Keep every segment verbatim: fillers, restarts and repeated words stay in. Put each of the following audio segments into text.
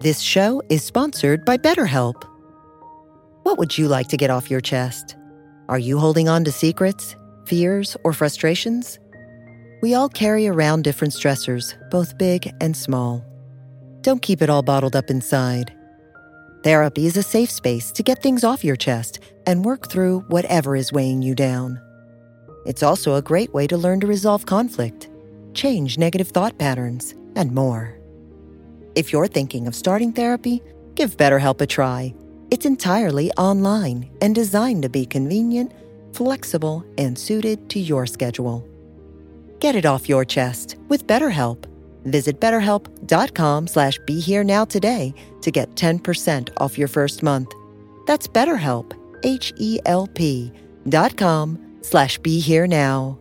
This show is sponsored by BetterHelp. What would you like to get off your chest? Are you holding on to secrets, fears, or frustrations? We all carry around different stressors, both big and small. Don't keep it all bottled up inside. Therapy is a safe space to get things off your chest and work through whatever is weighing you down. It's also a great way to learn to resolve conflict, change negative thought patterns, and more. If you're thinking of starting therapy, give BetterHelp a try. It's entirely online and designed to be convenient, flexible, and suited to your schedule. Get it off your chest with BetterHelp. Visit betterhelp.com slash be here now today to get ten percent off your first month. That's BetterHelp, H E L P dot com slash be here now.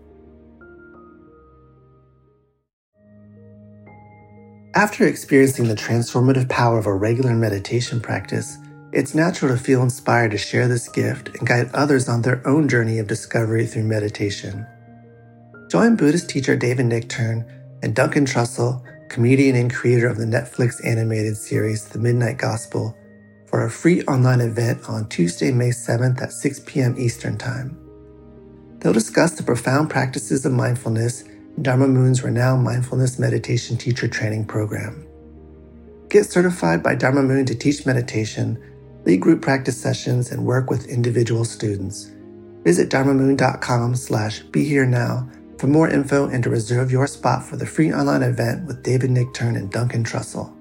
After experiencing the transformative power of a regular meditation practice, it's natural to feel inspired to share this gift and guide others on their own journey of discovery through meditation. Join Buddhist teacher David Nichtern and Duncan Trussell, comedian and creator of the Netflix animated series The Midnight Gospel, for a free online event on Tuesday, May seventh at six p.m. Eastern Time. They'll discuss the profound practices of mindfulness in Dharma Moon's renowned mindfulness meditation teacher training program. Get certified by Dharma Moon to teach meditation, lead group practice sessions, and work with individual students. Visit dharmamoon.com slash be here now for more info and to reserve your spot for the free online event with David Nichtern and Duncan Trussell.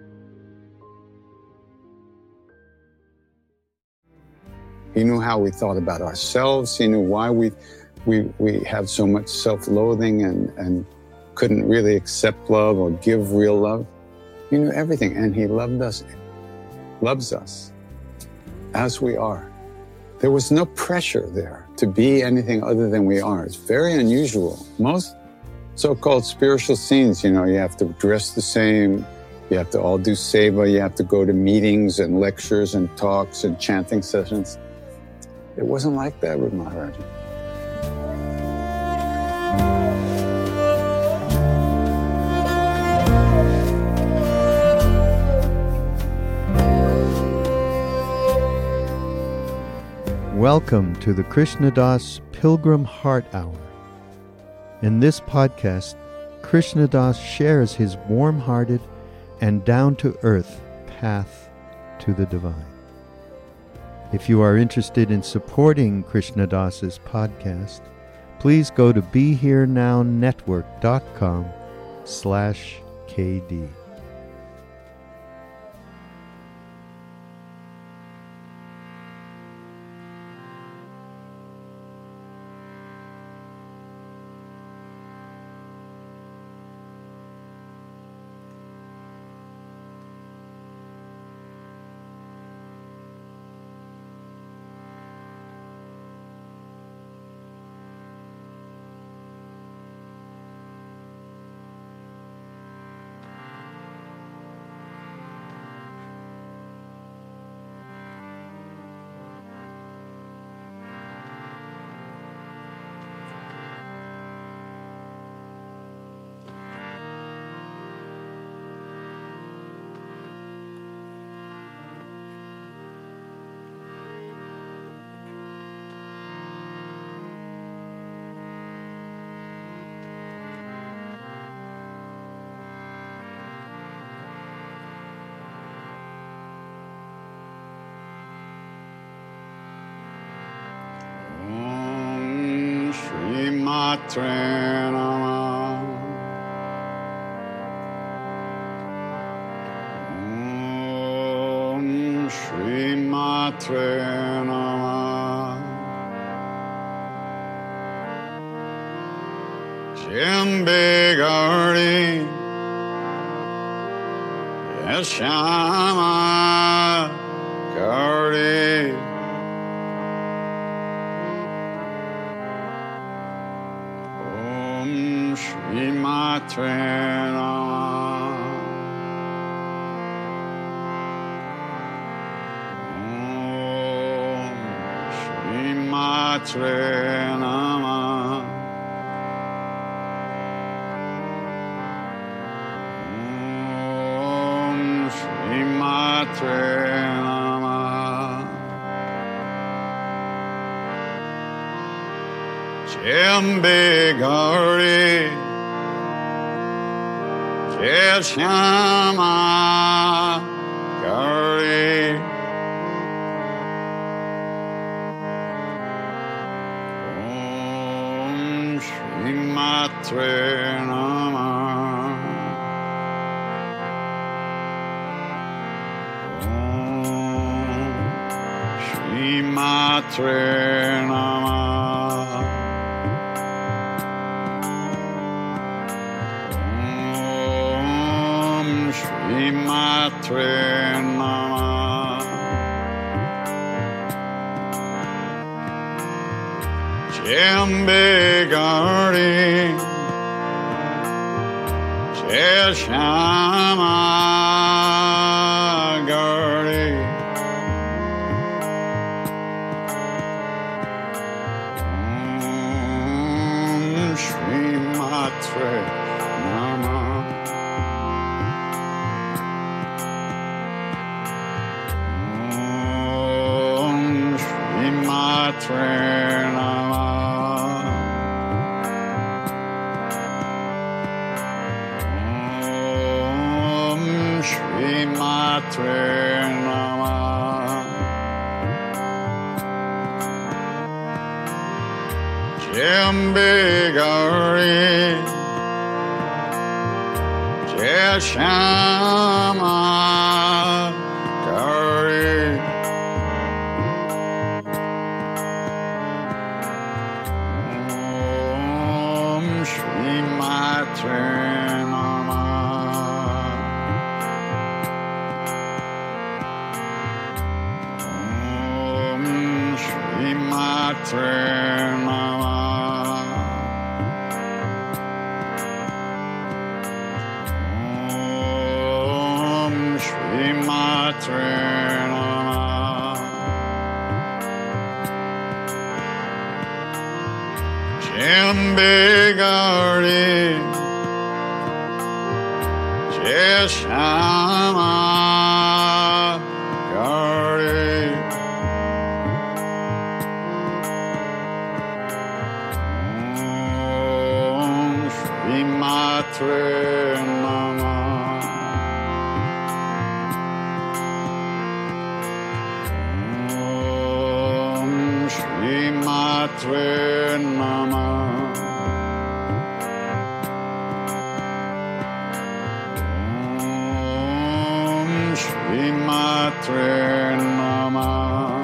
He knew how we thought about ourselves. He knew why we we we have so much self-loathing and, and couldn't really accept love or give real love. He knew everything, and he loved us, loves us as we are. There was no pressure there to be anything other than we are. It's very unusual. Most so-called spiritual scenes, you know, you have to dress the same, you have to all do seva, you have to go to meetings and lectures and talks and chanting sessions. It wasn't like that with Maharaji. Welcome to the Krishna Das Pilgrim Heart Hour. In this podcast, Krishna Das shares his warm-hearted and down-to-earth path to the divine. If you are interested in supporting Krishna Das's podcast, please go to BeHereNowNetwork.com slash KD. Matre Namah. Om Shri Matre Namah. Jimbe Gardi Yashama Gardi. Shri Matre Namah. Om Shri Matre Namah. Om Shri Namah. Shambhe Gauri Jai Shama Gauri Om Shri Matre Namah. Om Shri Matre Namah. Shri Matre Namah. Shambhe Gauri Jai Shama Gauri Om Shri Matre Namah. Matre Namah. Om Shri Matre Namah. Shambhe Gauri Jai Shama Gauri Shri Matre Namah. Om Shri Matre Namah. Om Shri Matre Namah. Shambhe Gauri Jai Shama Gauri Om Shri Matre Namah. Om Shri Matre Namah. Shri Matre Namah.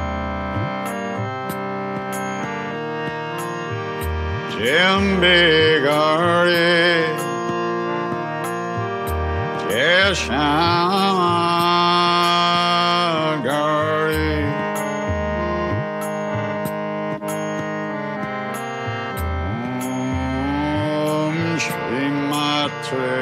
Shambhe Gauri Jai Shama Gauri Om Shri Matre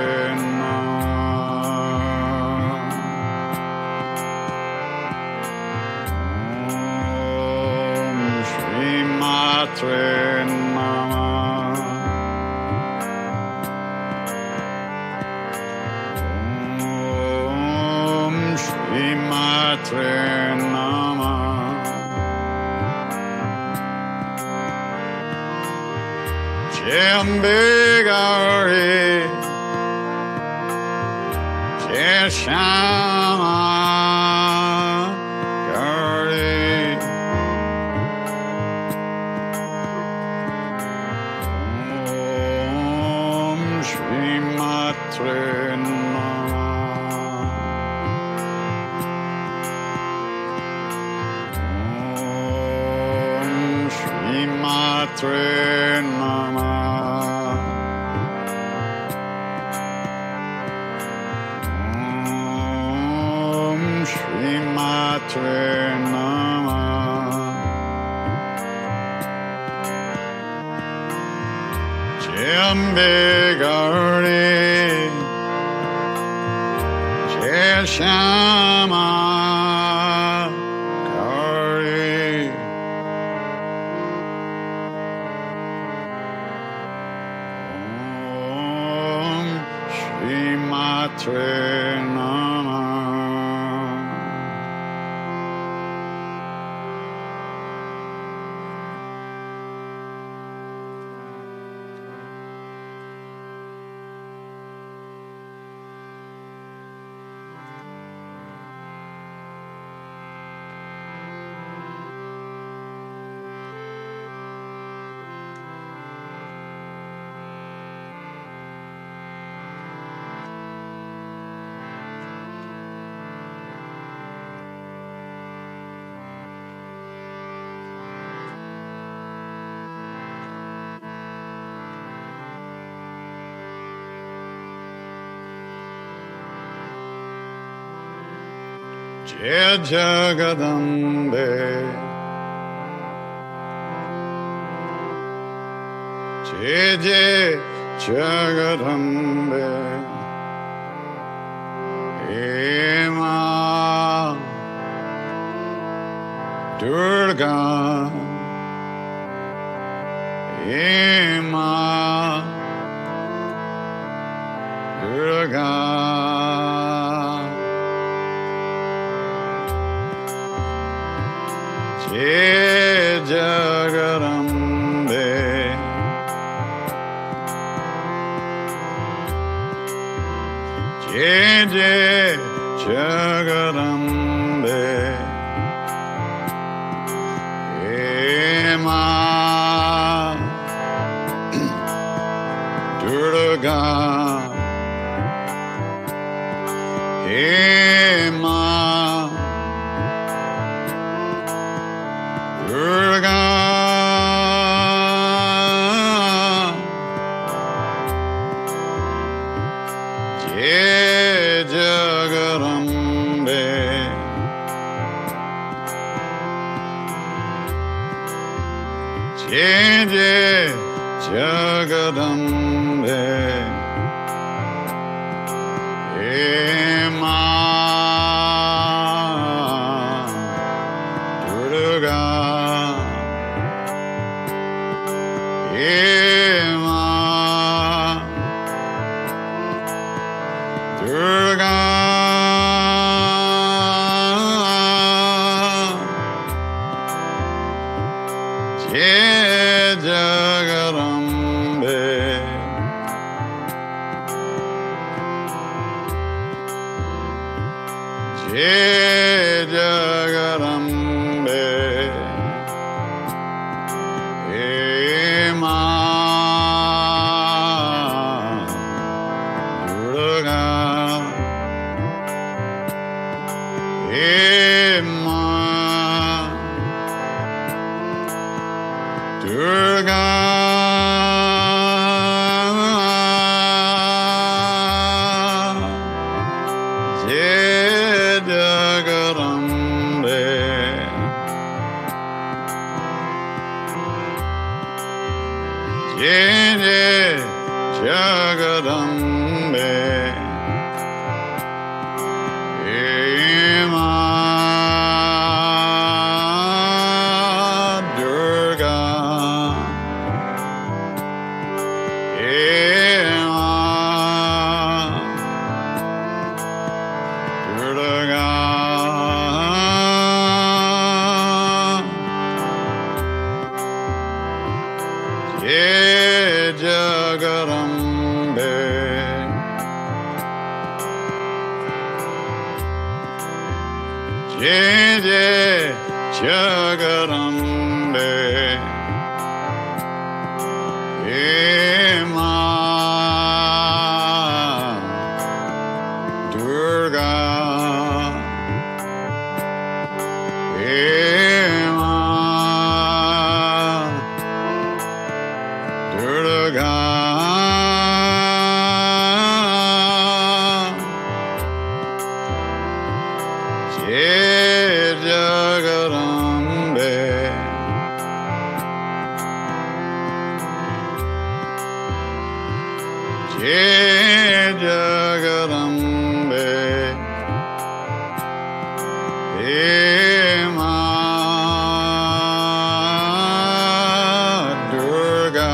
Matre Namah. Om Shri Matre Namah. Shambhe Gauri Jai Shama Matre Namah. Om Shri Matre Namah. Shambhe Gauri Jai Shama Matre Namah. Jai Jagadambe, Jai Jai Jagadambe, Hey Ma Durga, Hey Ma Durga. Jai Jagadambe, Jai Jai Jagadambe, Hey Ma Durga, Hey Ma Durga, Jai Jagadambe, Jai Jai Jagadambe, Hey Ma Durga, Hey Ma Durga, Jai Jagadambe, Jai Jagadambe, Hey Ma Durga, Hey Ma Durga, Jai Jagadambe, Jai Jai Jagadambe, Hey Ma Durga, Hey Ma Durga, Jai Jagadambe, Jai Jai Jagadambe, Hey Ma Durga, Hey Ma Durga, Jai Jagadambe, Jai Jagadambe, Hey Ma Durga,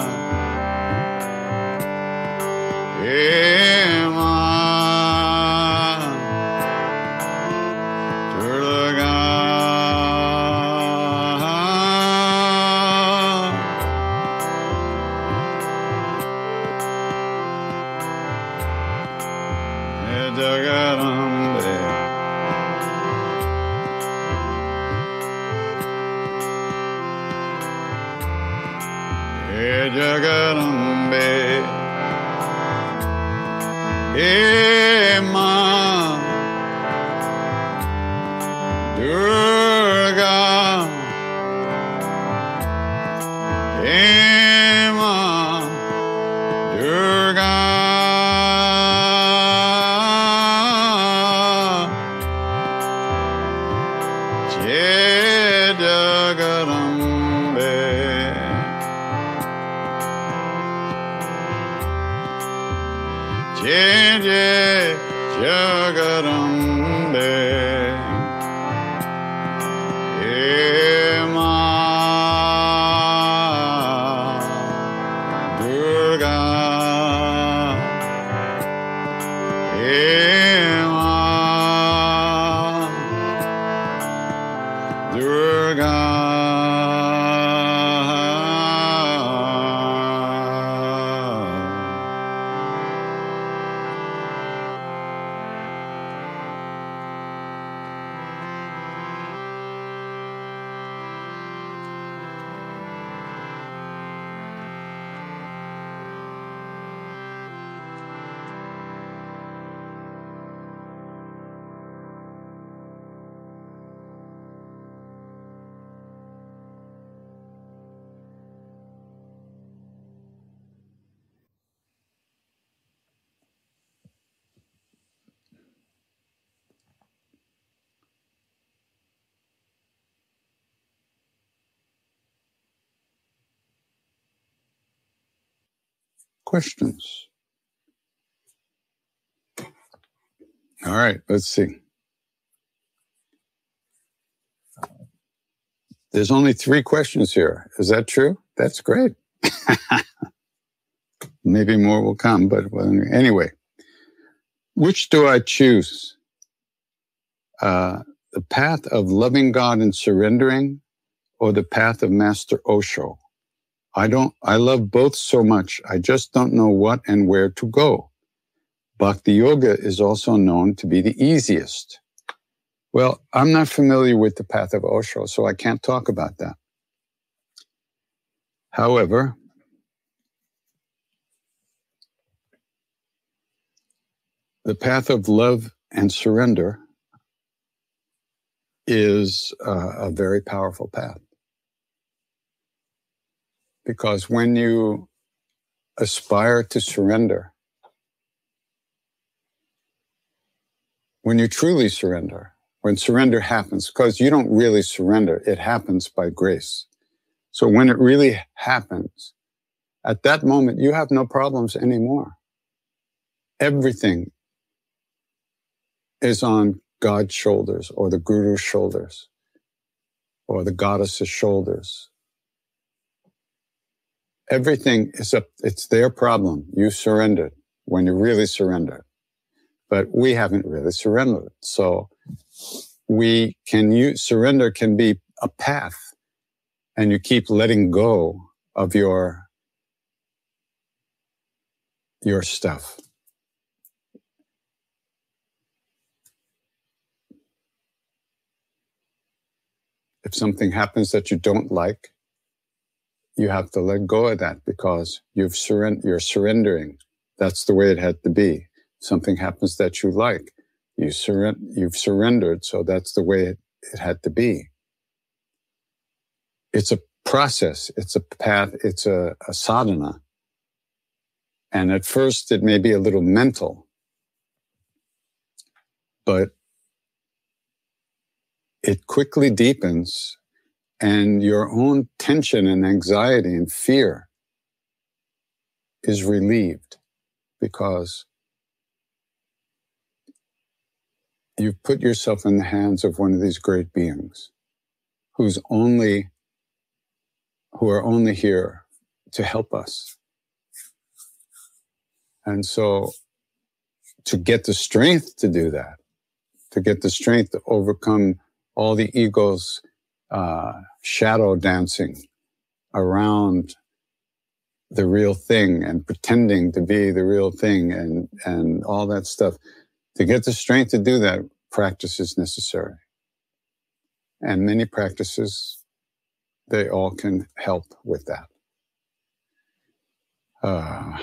Hey Ma Durga, Jai Jagadambe, Jai Jagadambe, Hey Ma Durga, Hey Ma Durga, Questions? All right, let's see. There's only three questions here. Is that true? That's great. Maybe more will come, but well, anyway. Which do I choose? Uh, the path of loving God and surrendering, or the path of Master Osho? I don't, I love both so much. I just don't know what and where to go. Bhakti Yoga is also known to be the easiest. Well, I'm not familiar with the path of Osho, so I can't talk about that. However, the path of love and surrender is uh, a very powerful path. Because when you aspire to surrender, when you truly surrender, when surrender happens, because you don't really surrender, it happens by grace. So when it really happens, at that moment, you have no problems anymore. Everything is on God's shoulders, or the Guru's shoulders, or the goddess's shoulders. Everything is up, it's their problem. You surrendered when you really surrendered. But we haven't really surrendered. So we can use, surrender can be a path, and you keep letting go of your, your stuff. If something happens that you don't like, you have to let go of that because you've surrend- you're surrendering. That's the way it had to be. Something happens that you like, you surrender, you've surrendered, so that's the way it, it had to be. It's a process, it's a path, it's a, a sadhana. And at first it may be a little mental, but it quickly deepens, and your own tension and anxiety and fear is relieved because you've put yourself in the hands of one of these great beings who's only, who are only here to help us. And so to get the strength to do that, to get the strength to overcome all the ego's uh, shadow dancing around the real thing and pretending to be the real thing and, and all that stuff. To get the strength to do that, practice is necessary. And many practices, they all can help with that. Uh,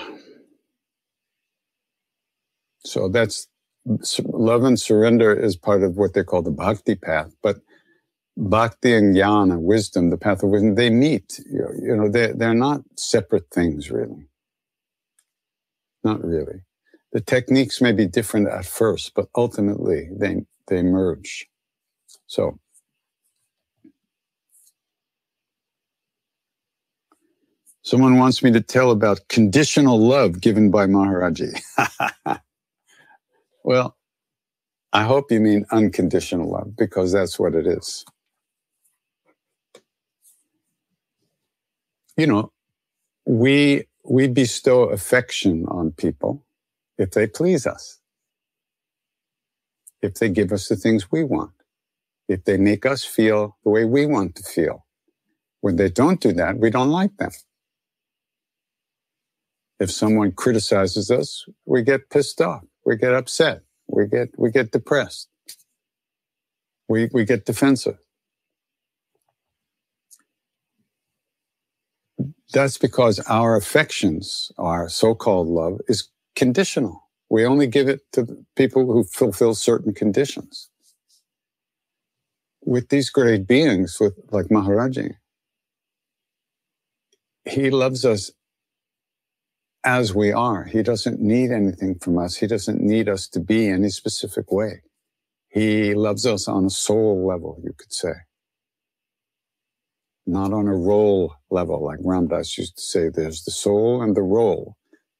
so that's, love and surrender is part of what they call the bhakti path, but bhakti and jnana, wisdom, the path of wisdom, they meet. You know, they're, they're not separate things, really. Not really. The techniques may be different at first, but ultimately they, they merge. So, someone wants me to tell about conditional love given by Maharaji. Well, I hope you mean unconditional love, because that's what it is. You know, we we bestow affection on people if they please us, if they give us the things we want, if they make us feel the way we want to feel. When they don't do that, we don't like them. If someone criticizes us, we get pissed off, we get upset, we get we get depressed, we we get defensive. That's because our affections, our so-called love, is conditional. We only give it to people who fulfill certain conditions. With these great beings, with like Maharaji, he loves us as we are. He doesn't need anything from us. He doesn't need us to be any specific way. He loves us on a soul level, you could say. Not on a role level, like Ram Dass used to say, there's the soul and the role.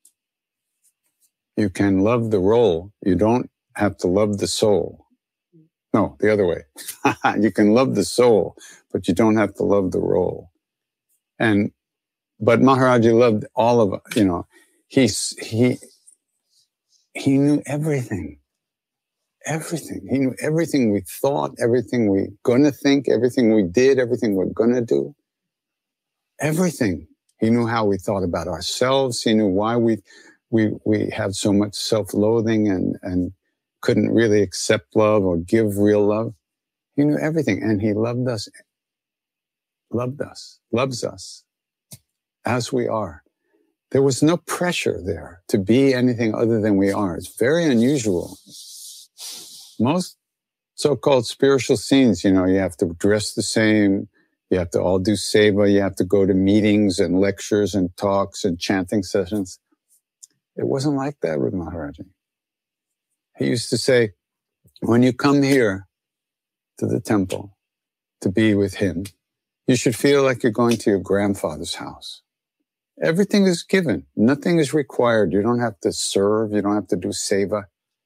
You can love the role. You don't have to love the soul. No, the other way. You can love the soul, but you don't have to love the role. And, but Maharaji loved all of us, you know, he, he, he knew everything. Everything. He knew everything we thought, everything we gonna think, everything we did, everything we're gonna do. Everything. He knew how we thought about ourselves. He knew why we, we, we had so much self-loathing and, and couldn't really accept love or give real love. He knew everything, and he loved us, loved us, loves us as we are. There was no pressure there to be anything other than we are. It's very unusual. Most so-called spiritual scenes, you know, you have to dress the same, you have to all do seva, you have to go to meetings and lectures and talks and chanting sessions. It wasn't like that with Maharaji. He used to say, when you come here to the temple to be with him, you should feel like you're going to your grandfather's house. Everything is given. Nothing is required. You don't have to serve. You don't have to do seva.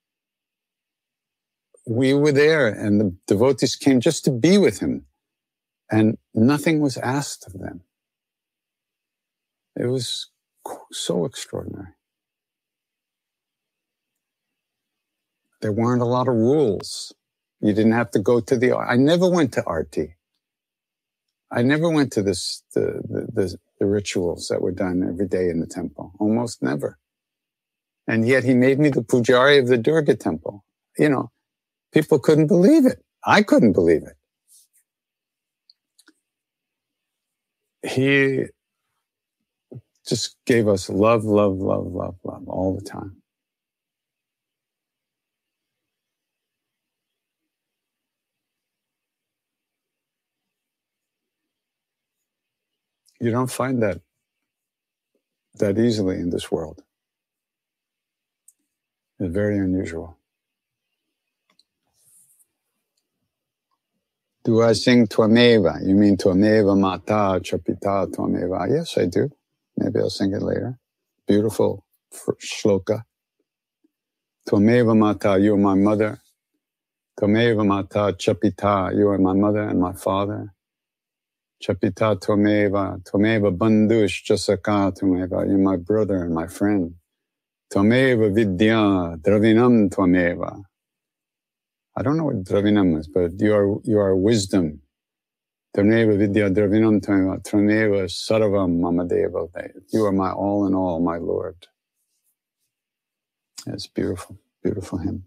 We were there, and the devotees came just to be with him, and nothing was asked of them. It was so extraordinary. There weren't a lot of rules. You didn't have to go to the... I never went to Arti. I never went to this the, the, the, the rituals that were done every day in the temple. Almost never. And yet he made me the pujari of the Durga temple. You know, people couldn't believe it. I couldn't believe it. He just gave us love, love, love, love, love all the time. You don't find that that easily in this world. It's very unusual. Do I sing Twameva? You mean Twameva Mata Chapita Twameva? Yes, I do. Maybe I'll sing it later. Beautiful shloka. Twameva Mata, you are my mother. Twameva Mata Chapita, you are my mother and my father. Chapita Twameva, Twameva Bandhush Jasaka Twameva, you're my brother and my friend. Twameva Vidya, Dravinam Twameva. I don't know what Dravinam is, but you are you are wisdom. Twameva Vidya Dravinam Twameva, Twameva Sarvam Mamadeva. You are my all in all, my Lord. It's beautiful, beautiful hymn.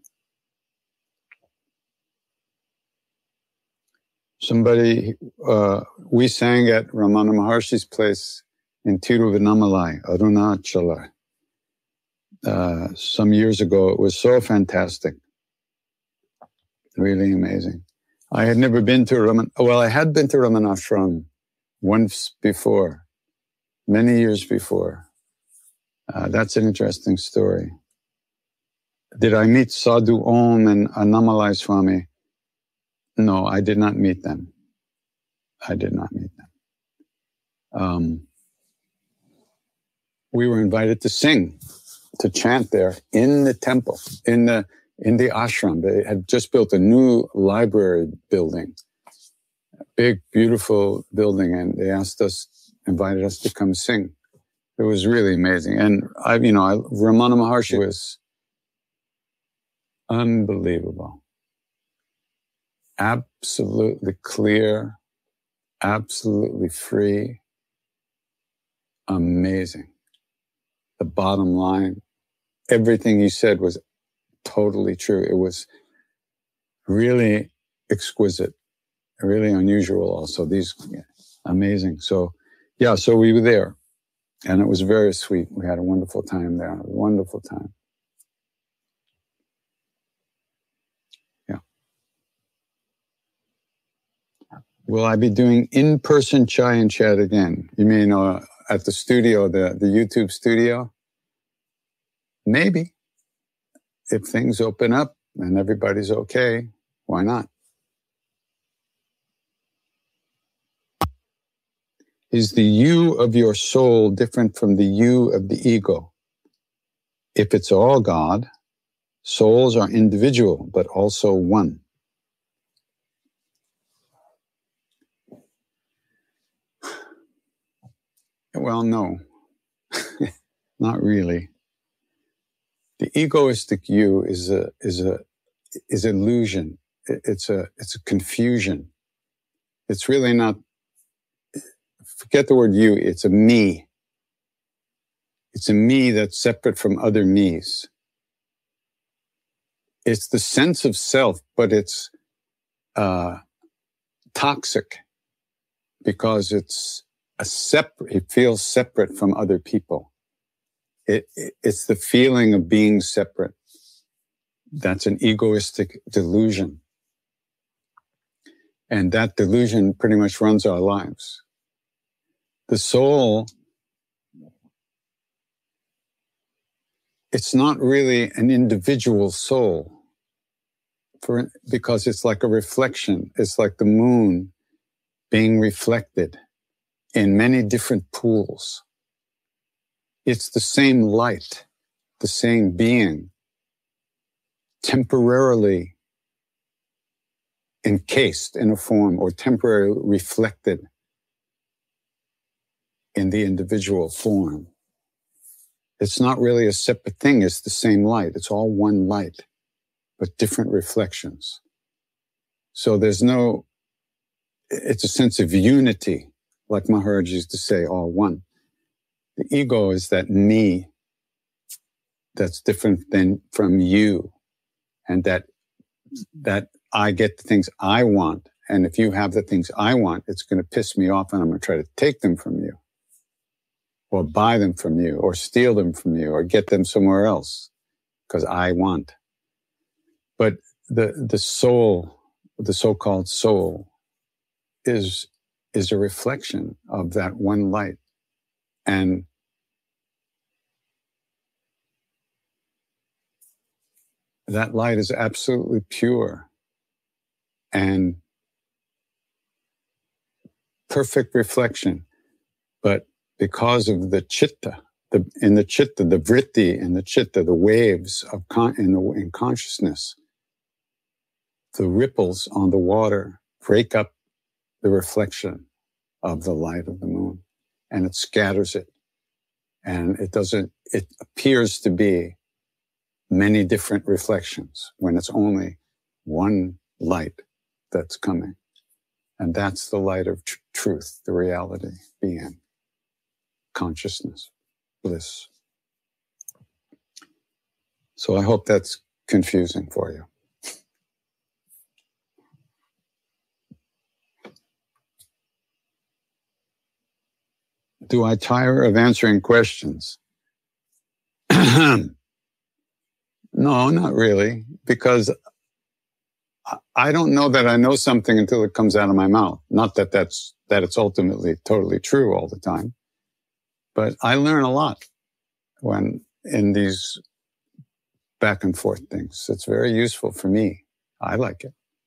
Somebody, uh, we sang at Ramana Maharshi's place in Tiruvannamalai, Arunachala, uh, some years ago. It was so fantastic. Really amazing. I had never been to Raman, well, I had been to Ramanashram once before, many years before. Uh, that's an interesting story. Did I meet Sadhu Om and Annamalai Swami? No, I did not meet them. I did not meet them. Um, we were invited to sing, to chant there in the temple, in the in the ashram. They had just built a new library building, a big, beautiful building, and they asked us, invited us to come sing. It was really amazing. And I, you know, I, Ramana Maharshi was unbelievable. Absolutely clear, absolutely free, amazing. The bottom line, everything he said was totally true. It was really exquisite, really unusual also, these amazing. So, yeah, so we were there, and it was very sweet. We had a wonderful time there, a wonderful time. Yeah. Will I be doing in-person chai and chat again? You mean uh, at the studio, the, the YouTube studio? Maybe. If things open up and everybody's okay, why not? Is the you of your soul different from the you of the ego? If it's all God, souls are individual, but also one. Well, no, not really. The egoistic you is a is a is illusion. It's a it's a confusion. It's really not. Forget the word you. It's a me. It's a me that's separate from other me's. It's the sense of self, but it's uh, toxic because it's a separate. It feels separate from other people. It, it, it's the feeling of being separate. That's an egoistic delusion. And that delusion pretty much runs our lives. The soul, it's not really an individual soul for, because it's like a reflection. It's like the moon being reflected in many different pools. It's the same light, the same being, temporarily encased in a form or temporarily reflected in the individual form. It's not really a separate thing. It's the same light. It's all one light, but different reflections. So there's no, it's a sense of unity, like Maharaj used to say, all one. The ego is that me that's different than from you, and that that I get the things I want. And if you have the things I want, it's going to piss me off and I'm going to try to take them from you or buy them from you or steal them from you or get them somewhere else because I want. But the, the soul, the so-called soul is, is a reflection of that one light. And that light is absolutely pure and perfect reflection. But because of the chitta, the, in the chitta, the vritti in the chitta, the waves of con, in, the, in consciousness, the ripples on the water break up the reflection of the light of the moon, and it scatters it. And it doesn't, it appears to be many different reflections when it's only one light that's coming. And that's the light of tr- truth, the reality, being, consciousness, bliss. So I hope that's confusing for you. Do I tire of answering questions? No, not really, because I don't know that I know something until it comes out of my mouth. Not that that's, that it's ultimately totally true all the time, but I learn a lot when in these back and forth things. It's very useful for me. I like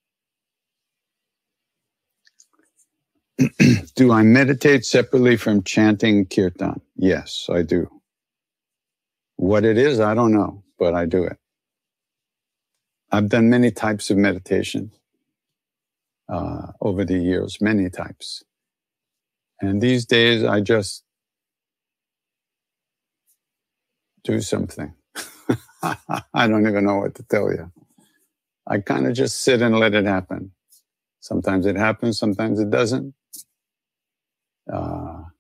it. Do I meditate separately from chanting kirtan? Yes, I do. What it is, I don't know, but I do it. I've done many types of meditation uh, over the years, many types. And these days, I just do something. I don't even know what to tell you. I kind of just sit and let it happen. Sometimes it happens, sometimes it doesn't. Uh,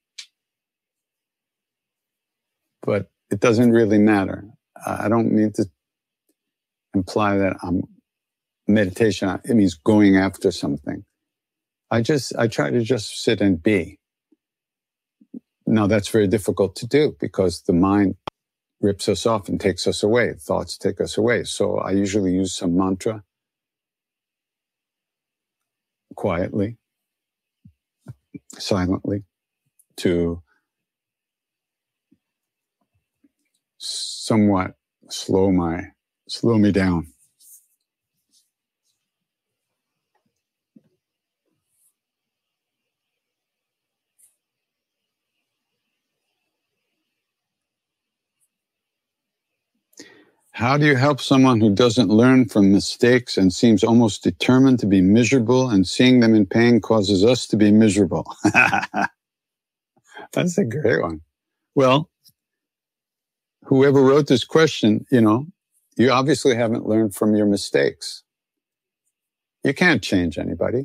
but it doesn't really matter. I don't mean to imply that I'm meditation, it means going after something. I just, I try to just sit and be. Now that's very difficult to do because the mind rips us off and takes us away. Thoughts take us away. So I usually use some mantra quietly, silently, to somewhat slow my, slow me down. How do you help someone who doesn't learn from mistakes and seems almost determined to be miserable, and seeing them in pain causes us to be miserable? That's a great one. Well, whoever wrote this question, you know, you obviously haven't learned from your mistakes. You can't change anybody.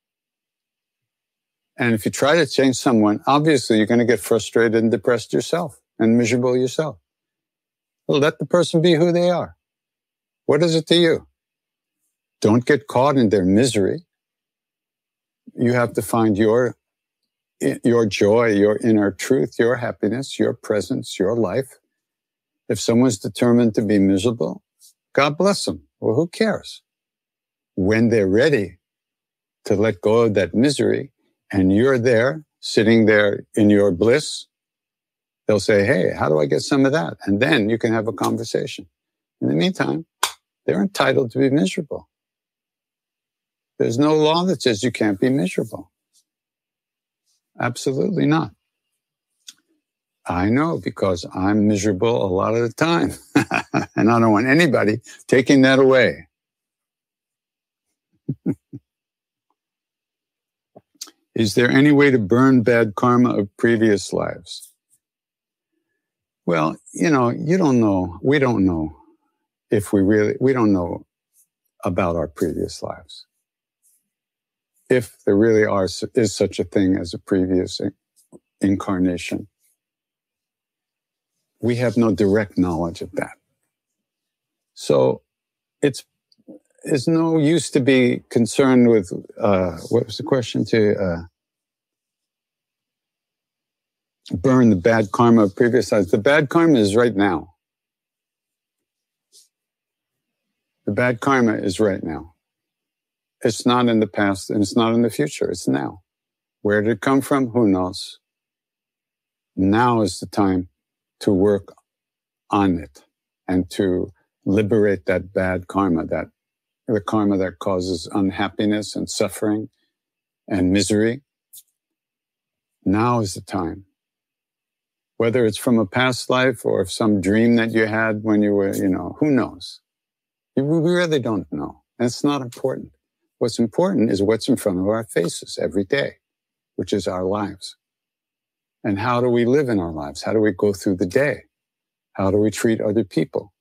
And if you try to change someone, obviously you're going to get frustrated and depressed yourself and miserable yourself. Well, let the person be who they are. What is it to you? Don't get caught in their misery. You have to find your, your joy, your inner truth, your happiness, your presence, your life. If someone's determined to be miserable, God bless them. Well, who cares? When they're ready to let go of that misery and you're there, sitting there in your bliss, they'll say, hey, how do I get some of that? And then you can have a conversation. In the meantime, they're entitled to be miserable. There's no law that says you can't be miserable. Absolutely not. I know, because I'm miserable a lot of the time. And I don't want anybody taking that away. Is there any way to burn bad karma of previous lives? Well, you know, you don't know. We don't know if we really, we don't know about our previous lives. If there really are, is such a thing as a previous incarnation. We have no direct knowledge of that. So it's, it's no use to be concerned with, uh, what was the question to, uh, burn the bad karma of previous lives. The bad karma is right now. The bad karma is right now. It's not in the past and it's not in the future. It's now. Where did it come from? Who knows? Now is the time to work on it and to liberate that bad karma, that the karma that causes unhappiness and suffering and misery. Now is the time. Whether it's from a past life or some dream that you had when you were, you know, who knows? We really don't know. And it's not important. What's important is what's in front of our faces every day, which is our lives. And how do we live in our lives? How do we go through the day? How do we treat other people?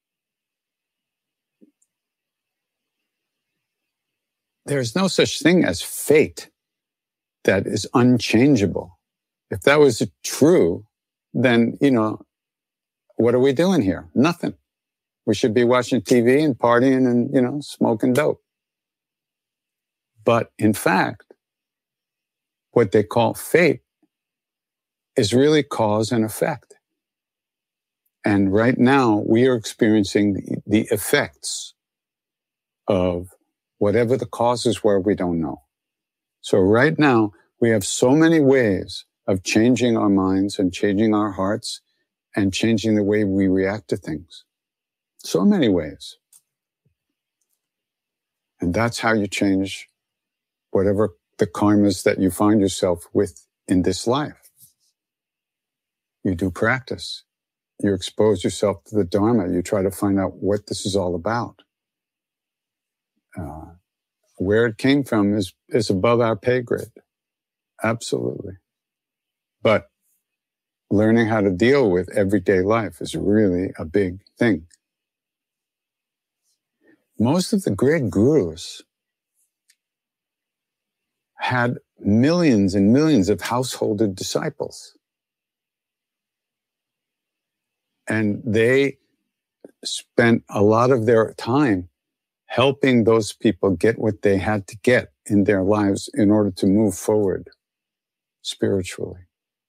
There's no such thing as fate that is unchangeable. If that was true, then, you know, what are we doing here? Nothing. We should be watching T V and partying and, you know, smoking dope. But in fact, what they call fate is really cause and effect. And right now we are experiencing the, the effects of whatever the causes were, we don't know. So right now we have so many ways of changing our minds and changing our hearts and changing the way we react to things. So many ways. And that's how you change whatever the karmas that you find yourself with in this life. You do practice. You expose yourself to the Dharma. You try to find out what this is all about. Uh, where it came from is, is above our pay grade. Absolutely. But learning how to deal with everyday life is really a big thing. Most of the great gurus had millions and millions of householded disciples. And they spent a lot of their time helping those people get what they had to get in their lives in order to move forward spiritually.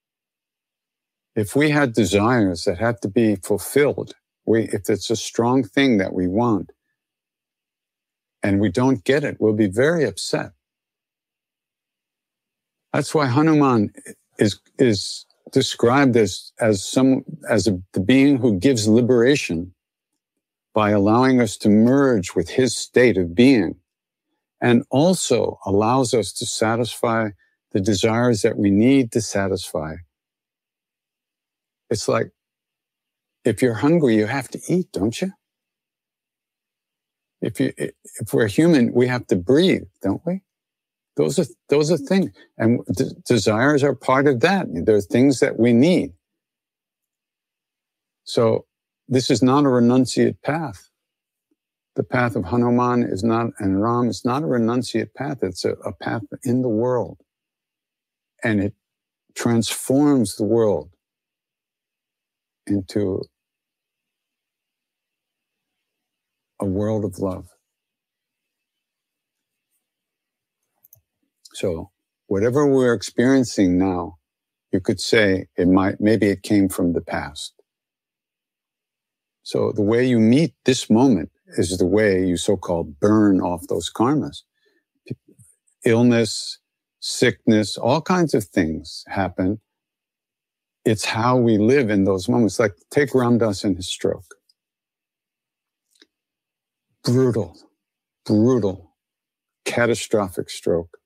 If we had desires that had to be fulfilled, we, if it's a strong thing that we want, and we don't get it, we'll be very upset. That's why Hanuman is, is described as, as some, as a, the being who gives liberation by allowing us to merge with his state of being, and also allows us to satisfy the desires that we need to satisfy. It's like, if you're hungry, you have to eat, don't you? If you, if we're human, we have to breathe, don't we? Those are, those are things. And d- desires are part of that. They're things that we need. So this is not a renunciate path. The path of Hanuman is not, and Ram is not a renunciate path. It's a, a path in the world. And it transforms the world into a world of love. So whatever we're experiencing now, you could say it might, maybe it came from the past. So the way you meet this moment is the way you so-called burn off those karmas. Illness, sickness, all kinds of things happen. It's how we live in those moments. Like take Ram Dass and his stroke. Brutal, brutal, catastrophic stroke.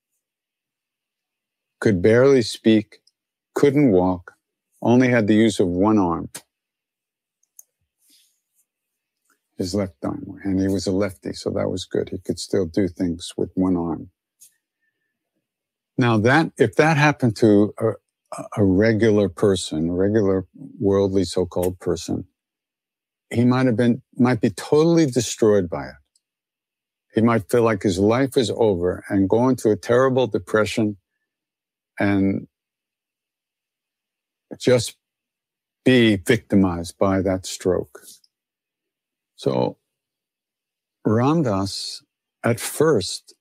Could barely speak, couldn't walk, only had the use of one arm. His left arm. And he was a lefty, so that was good. He could still do things with one arm. Now that, if that happened to a, a regular person, a regular worldly so-called person, he might have been, might be totally destroyed by it. He might feel like his life is over and go into a terrible depression and just be victimized by that stroke. So Ram Dass, at first,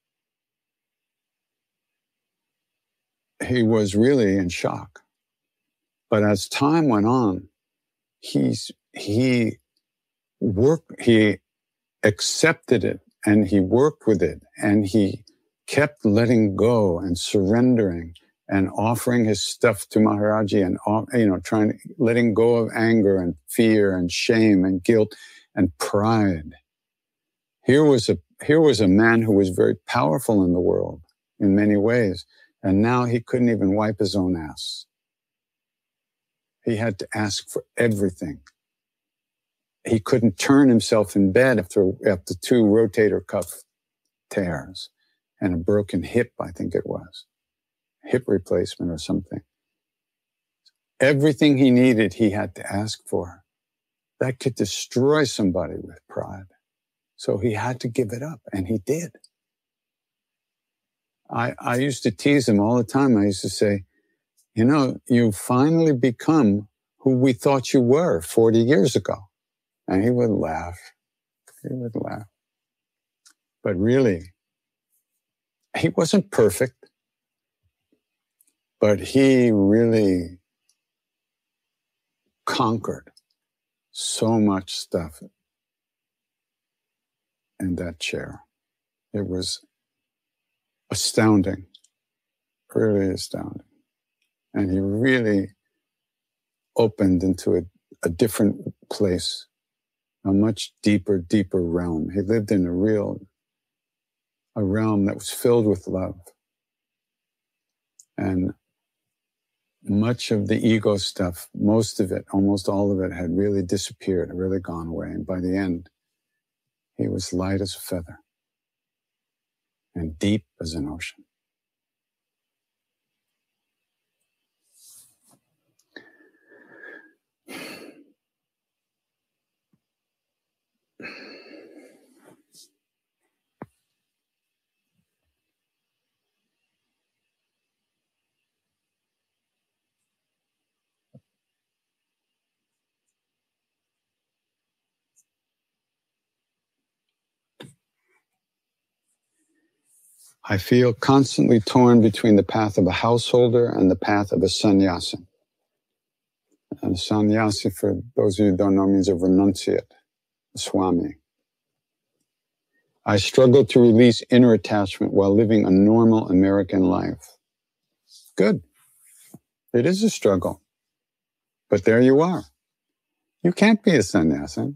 he was really in shock. But as time went on, he's, he worked, he accepted it and he worked with it and he kept letting go and surrendering and offering his stuff to Maharaji and, you know, trying, letting go of anger and fear and shame and guilt and pride. Here was a, here was a man who was very powerful in the world in many ways. And now he couldn't even wipe his own ass. He had to ask for everything. He couldn't turn himself in bed after, after two rotator cuff tears and a broken hip, I think it was. Hip replacement or something. Everything he needed, he had to ask for. That could destroy somebody with pride. So he had to give it up, and he did. I, I used to tease him all the time. I used to say, you know, you finally become who we thought you were forty years ago. And he would laugh. He would laugh. But really, he wasn't perfect. But he really conquered so much stuff in that chair. It was astounding, really astounding. And he really opened into a, a different place, a much deeper, deeper realm. He lived in a real, a realm that was filled with love. And much of the ego stuff, most of it, almost all of it had really disappeared, really gone away. And by the end, he was light as a feather. and deep as an ocean. I feel constantly torn between the path of a householder and the path of a sannyasi. And a sannyasi, for those of you who don't know, means a renunciate, a swami. I struggle to release inner attachment while living a normal American life. Good. It is a struggle. But there you are. You can't be a sannyasi.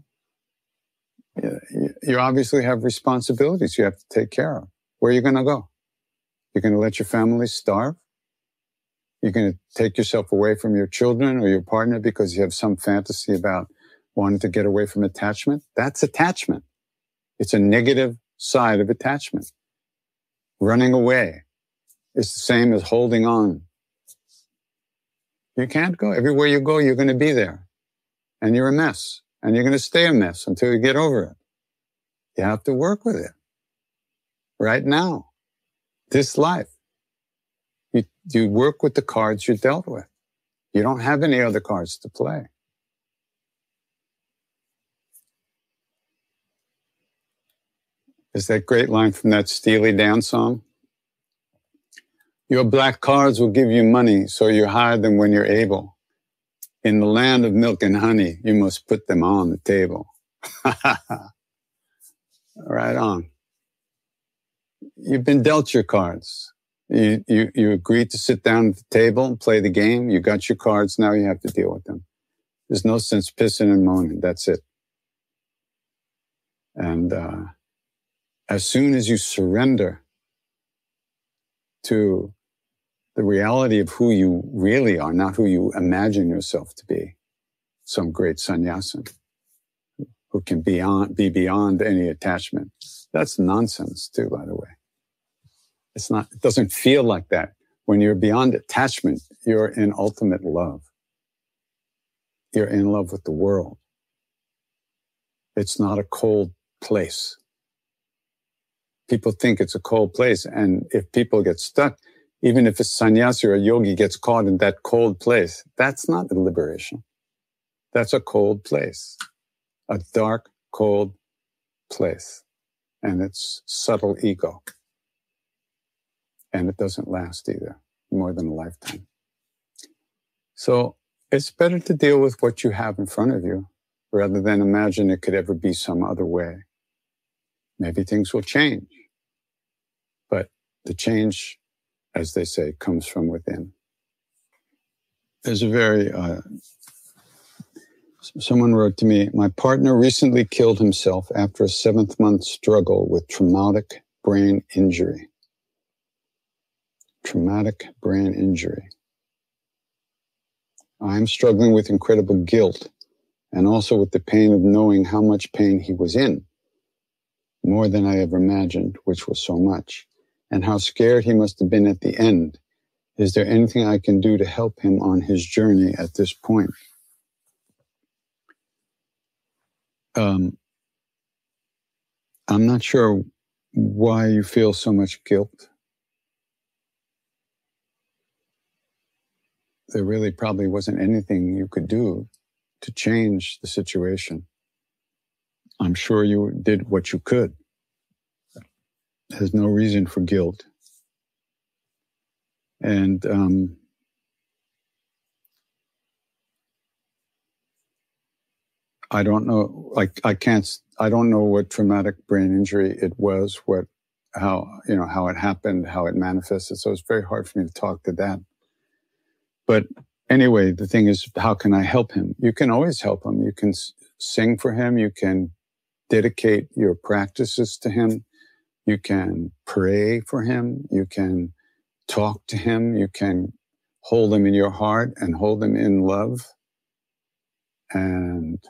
You obviously have responsibilities you have to take care of. Where are you going to go? You're going to let your family starve? You're going to take yourself away from your children or your partner because you have some fantasy about wanting to get away from attachment? That's attachment. It's a negative side of attachment. Running away is the same as holding on. You can't go. Everywhere you go, you're going to be there. And you're a mess. And you're going to stay a mess until you get over it. You have to work with it. Right now. This life. You, you work with the cards you're dealt with. You don't have any other cards to play. Is that great line from that Steely Dan song? Your black cards will give you money, so you hide them when you're able. In the land of milk and honey, you must put them on the table. Right on. You've been dealt your cards. You, you, you agreed to sit down at the table and play the game. You got your cards. Now you have to deal with them. There's no sense pissing and moaning. That's it. And uh, as soon as you surrender to the reality of who you really are, not who you imagine yourself to be, some great sannyasin who can be, on, be beyond any attachment. That's nonsense too, by the way. It's not, it doesn't feel like that. When you're beyond attachment, you're in ultimate love. You're in love with the world. It's not a cold place. People think it's a cold place, and if people get stuck, even if a sannyasi or a yogi gets caught in that cold place, that's not the liberation. That's a cold place. A dark, cold place. And it's subtle ego. And it doesn't last either, more than a lifetime. So it's better to deal with what you have in front of you rather than imagine it could ever be some other way. Maybe things will change. But the change, as they say, comes from within. There's a very, uh, someone wrote to me, my partner recently killed himself after a seventh month struggle with traumatic brain injury. Traumatic brain injury. I'm struggling with incredible guilt and also with the pain of knowing how much pain he was in, more than I ever imagined, which was so much, and how scared he must have been at the end. Is there anything I can do to help him on his journey at this point? Um, I'm not sure why you feel so much guilt. There really probably wasn't anything you could do to change the situation. I'm sure you did what you could. There's no reason for guilt. And um, I don't know, like I can't, I don't know what traumatic brain injury it was, what, how, you know, how it happened, how it manifested. So it's very hard for me to talk to that. But anyway, the thing is, how can I help him? You can always help him. You can s- sing for him. You can dedicate your practices to him. You can pray for him. You can talk to him. You can hold him in your heart and hold him in love. And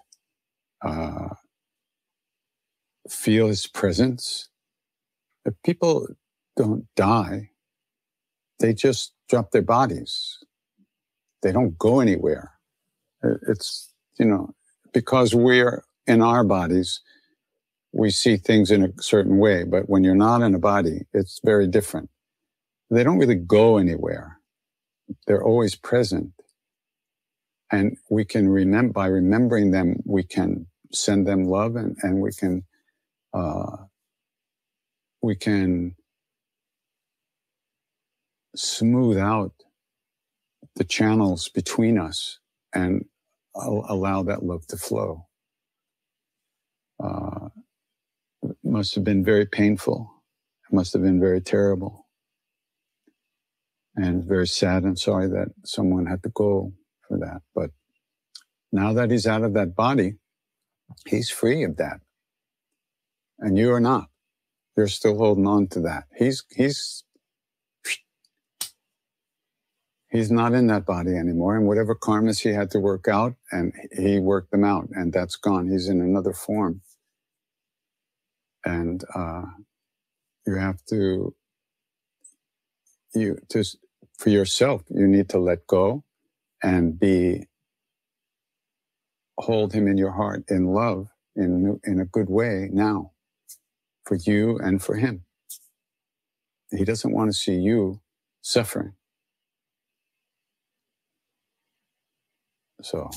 uh, feel his presence. If people don't die. They just drop their bodies. They don't go anywhere. It's, you know, because we're in our bodies, we see things in a certain way. But when you're not in a body, it's very different. They don't really go anywhere. They're always present. And we can remember, by remembering them, we can send them love, and, and we can, uh, we can smooth out the channels between us and al- allow that love to flow. Uh, it must have been very painful. It must have been very terrible. And very sad and sorry that someone had to go for that. But now that he's out of that body, he's free of that. And you are not. You're still holding on to that. He's, he's, he's not in that body anymore. And whatever karmas he had to work out, and he worked them out, and that's gone. He's in another form. And, uh, you have to, you just, for yourself, you need to let go and be, hold him in your heart in love, in, in a good way now, for you and for him. He doesn't want to see you suffering. So,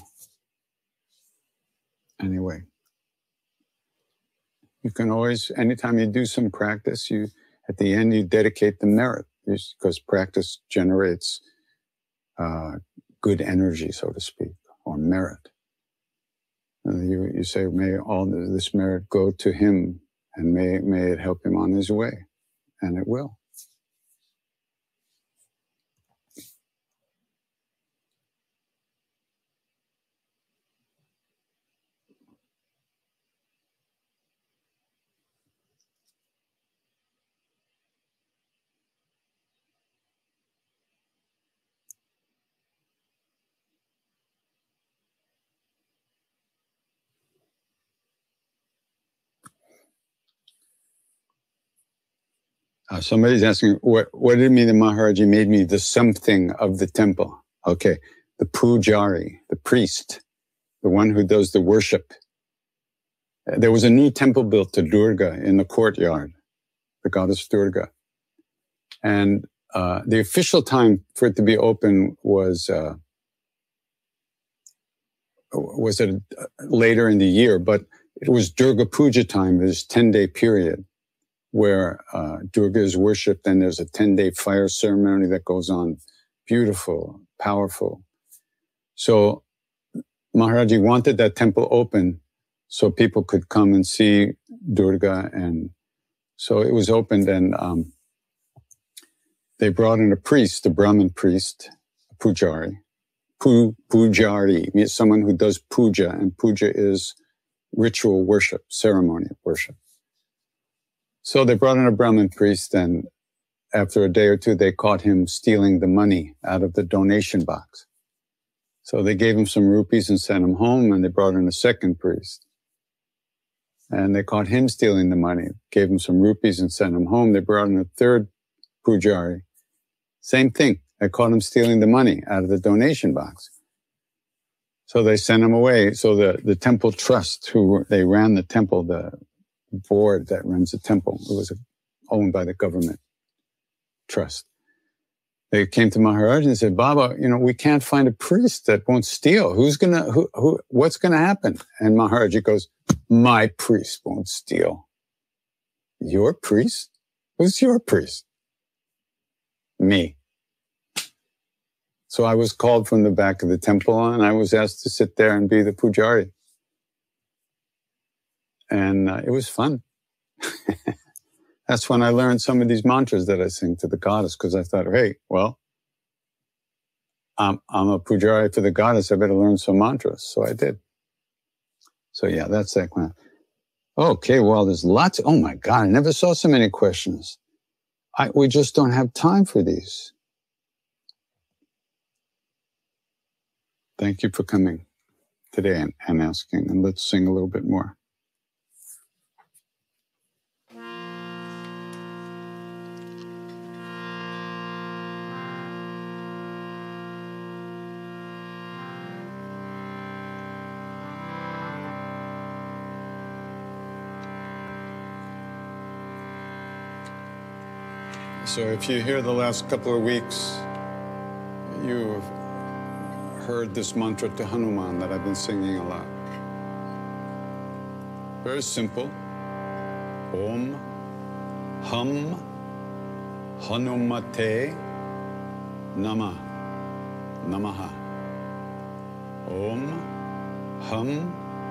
anyway, you can always, anytime you do some practice, you, at the end, you dedicate the merit, because practice generates uh, good energy, so to speak, or merit. And you, you say, may all this merit go to him, and may, may it help him on his way. And it will. Uh, somebody's asking, what, what did it mean that Maharaji made me the something of the temple? Okay, the pujari, the priest, the one who does the worship. There was a new temple built to Durga in the courtyard, the goddess Durga. And uh, the official time for it to be open was uh, was it later in the year, but it was Durga Puja time, this ten-day period, where uh, Durga is worshipped, and there's a ten-day fire ceremony that goes on. Beautiful, powerful. So Maharaji wanted that temple open so people could come and see Durga. And so it was opened, and um, they brought in a priest, a Brahmin priest, a pujari. Pu, pujari means someone who does puja, and puja is ritual worship, ceremony worship. So they brought in a Brahmin priest, and after a day or two, they caught him stealing the money out of the donation box. So they gave him some rupees and sent him home, and they brought in a second priest. And they caught him stealing the money, gave him some rupees and sent him home. They brought in a third pujari. Same thing. They caught him stealing the money out of the donation box. So they sent him away. So the, the temple trust, who they ran the temple, the board that runs the temple, it was owned by the government trust. They came to Maharaj and said, Baba, you know, we can't find a priest that won't steal. Who's gonna, who, who, what's gonna happen? And Maharaj goes, my priest won't steal. Your priest? Who's your priest? Me. So I was called from the back of the temple, and I was asked to sit there and be the pujari. And uh, it was fun. That's when I learned some of these mantras that I sing to the goddess, because I thought, hey, well, I'm, I'm a pujari for the goddess. I better learn some mantras. So I did. So yeah, that's that one. Okay, well, there's lots. Oh my God, I never saw so many questions. I, we just don't have time for these. Thank you for coming today and, and asking. And let's sing a little bit more. So if you hear the last couple of weeks, you've heard this mantra to Hanuman that I've been singing a lot. Very simple. Om Hum Hanumate Nama Namaha. Om Hum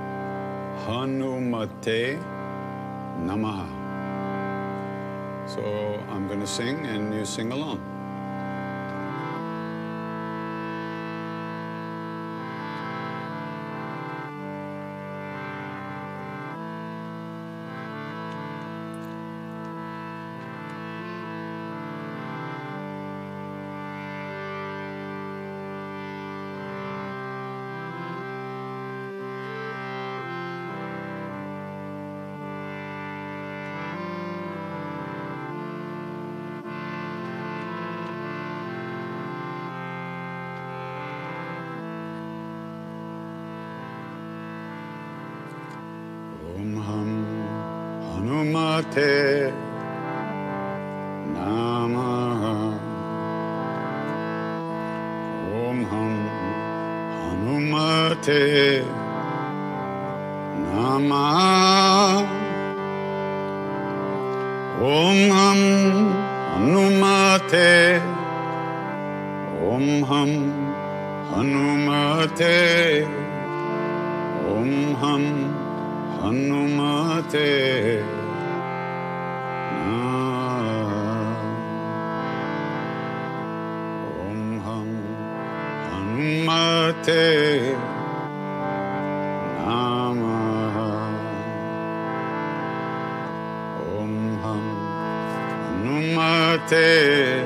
Hanumate Namaha. So I'm going to sing and you sing along. Om Hum Hanumate Namaha. Om Hum Hanumate Namaha. Om Hum Hanumate. Om Hum Hanumate. Om Hum Hanumate Namaha. Om Hum Hanumate Namaha. Om Hum Hanumate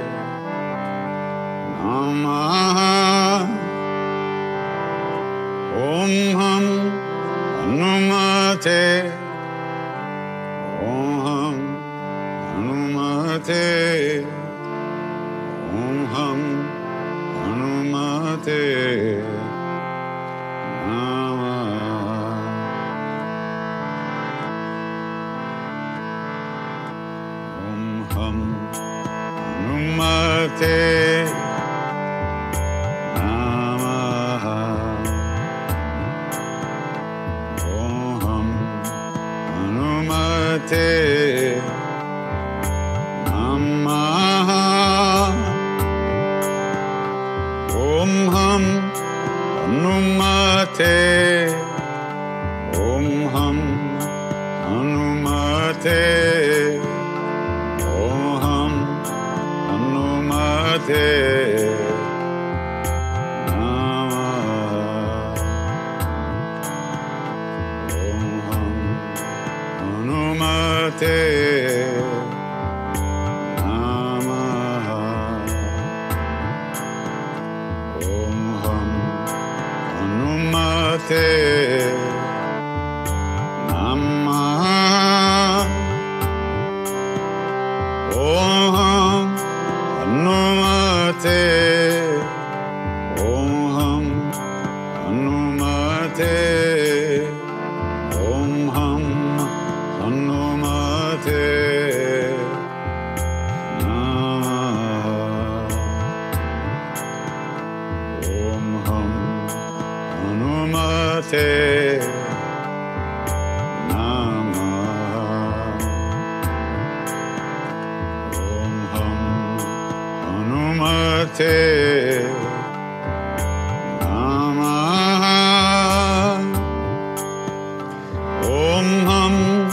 Namaha. Om Hum Hanumate. Om Hum Hanumate. Om Hum Hanumate Namaha. Om Hum Hanumate Namaha. Om Hum Hanumate Namaha. Om Hum Hanumate. Om Hum Hanumate. Om Hum Hanumate Namaha. Om Hum Hanumate Namaha. Om Hum Hanumate Namaha. Om Hum Hanumate. Om Hum Hanumate. Om Hum Hanumate Namaha. Om Hum Hanumate Namaha. Om Hum Hanumate Namaha. Om Hum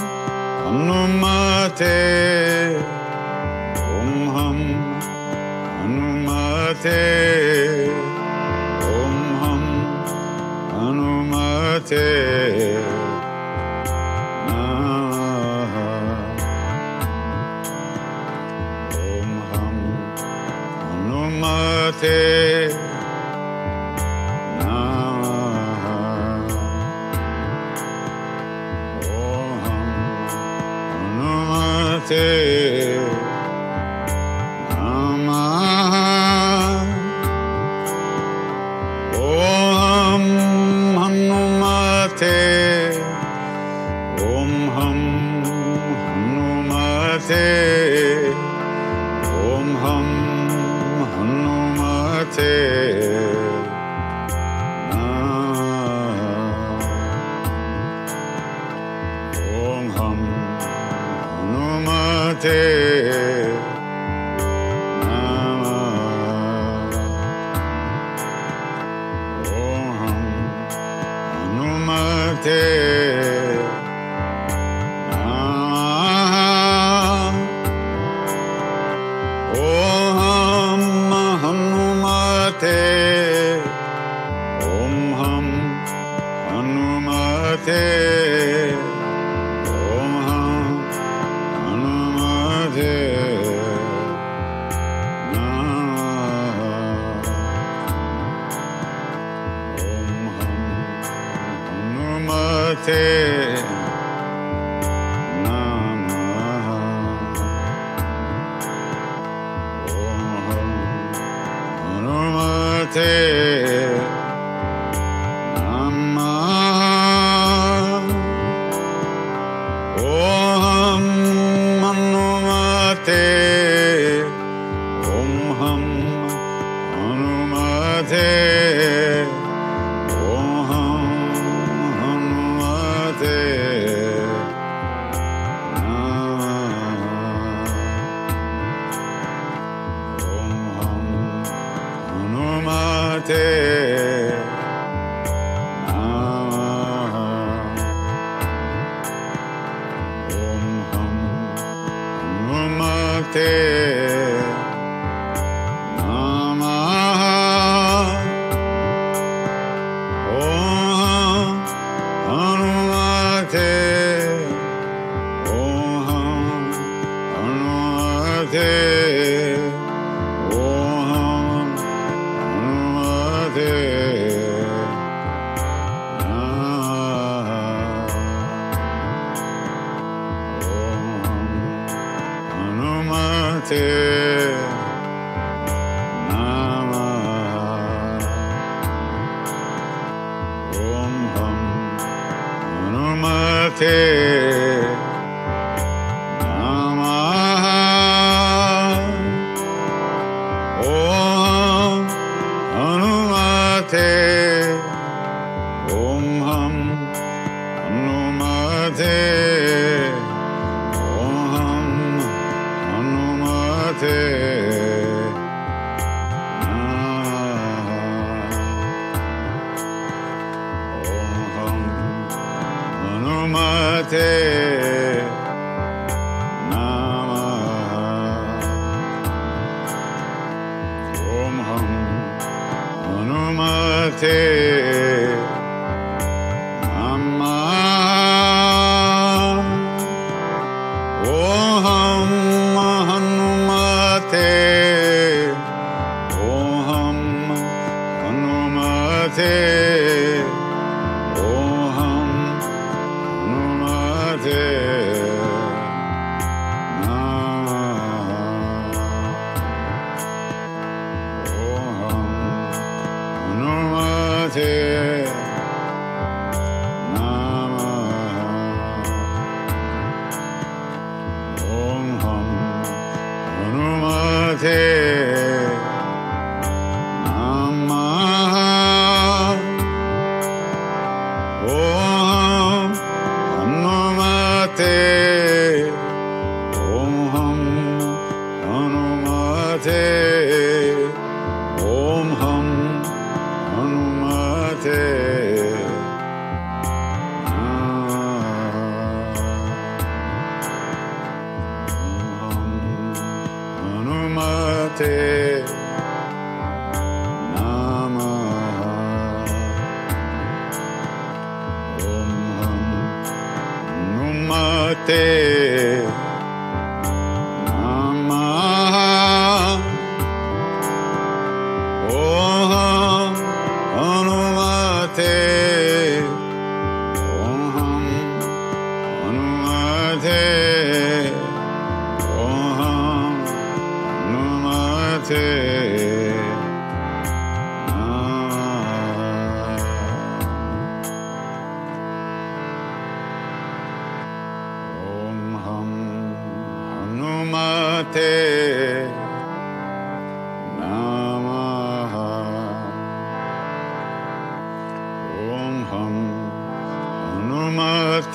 Hanumate. Om Hum Hanumate. Om Hum Hanumate Namaha. Om Hum Hanumate Namaha. Om Hum Hanumate Namaha. Om Hanumate. Om Hum Hanumate. Ham Hanumate Om Ham Hanumate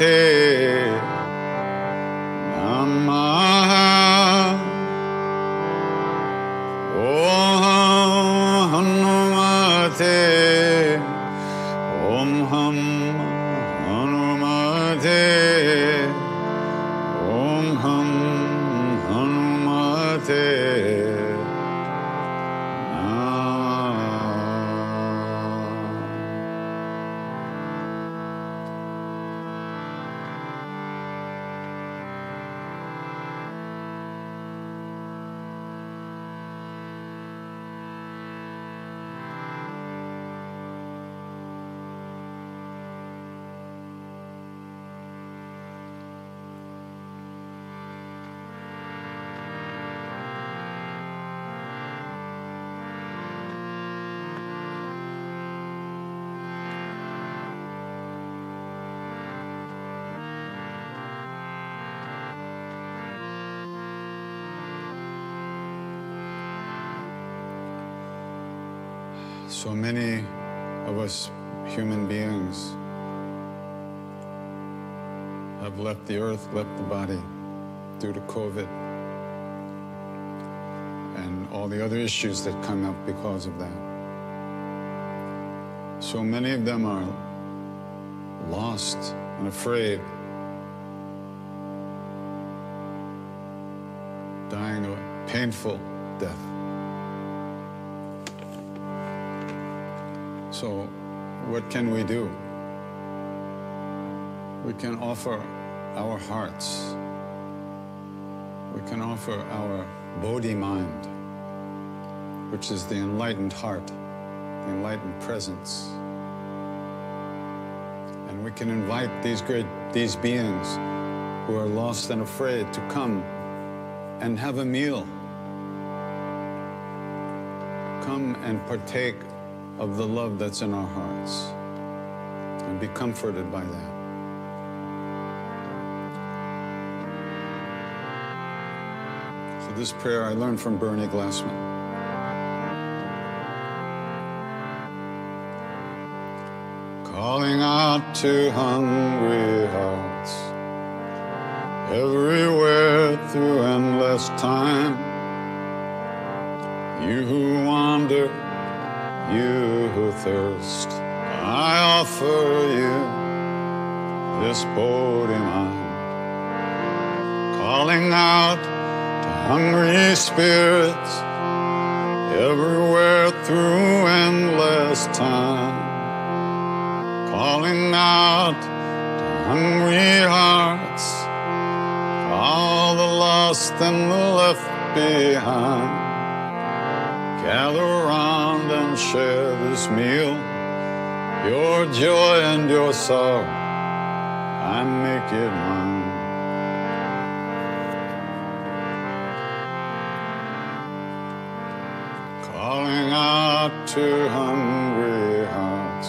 Namaha. Om Hanumate. Om Ham Hanumate. Om Ham Hanumate. So many of us human beings have left the earth, left the body due to COVID and all the other issues that come up because of that. So many of them are lost and afraid, dying a painful death. So what can we do? We can offer our hearts. We can offer our Bodhi mind, which is the enlightened heart, the enlightened presence. And we can invite these great, these beings who are lost and afraid to come and have a meal. Come and partake of the love that's in our hearts and be comforted by that. So this prayer I learned from Bernie Glassman. Calling out to hungry hearts everywhere through endless time. You who wander, you who thirst, I offer you this Bodhi mind. Calling out to hungry spirits everywhere through endless time. Calling out to hungry hearts, all the lost and the left behind. Gather around and share this meal, your joy and your sorrow, I make it mine. Calling out to hungry hearts,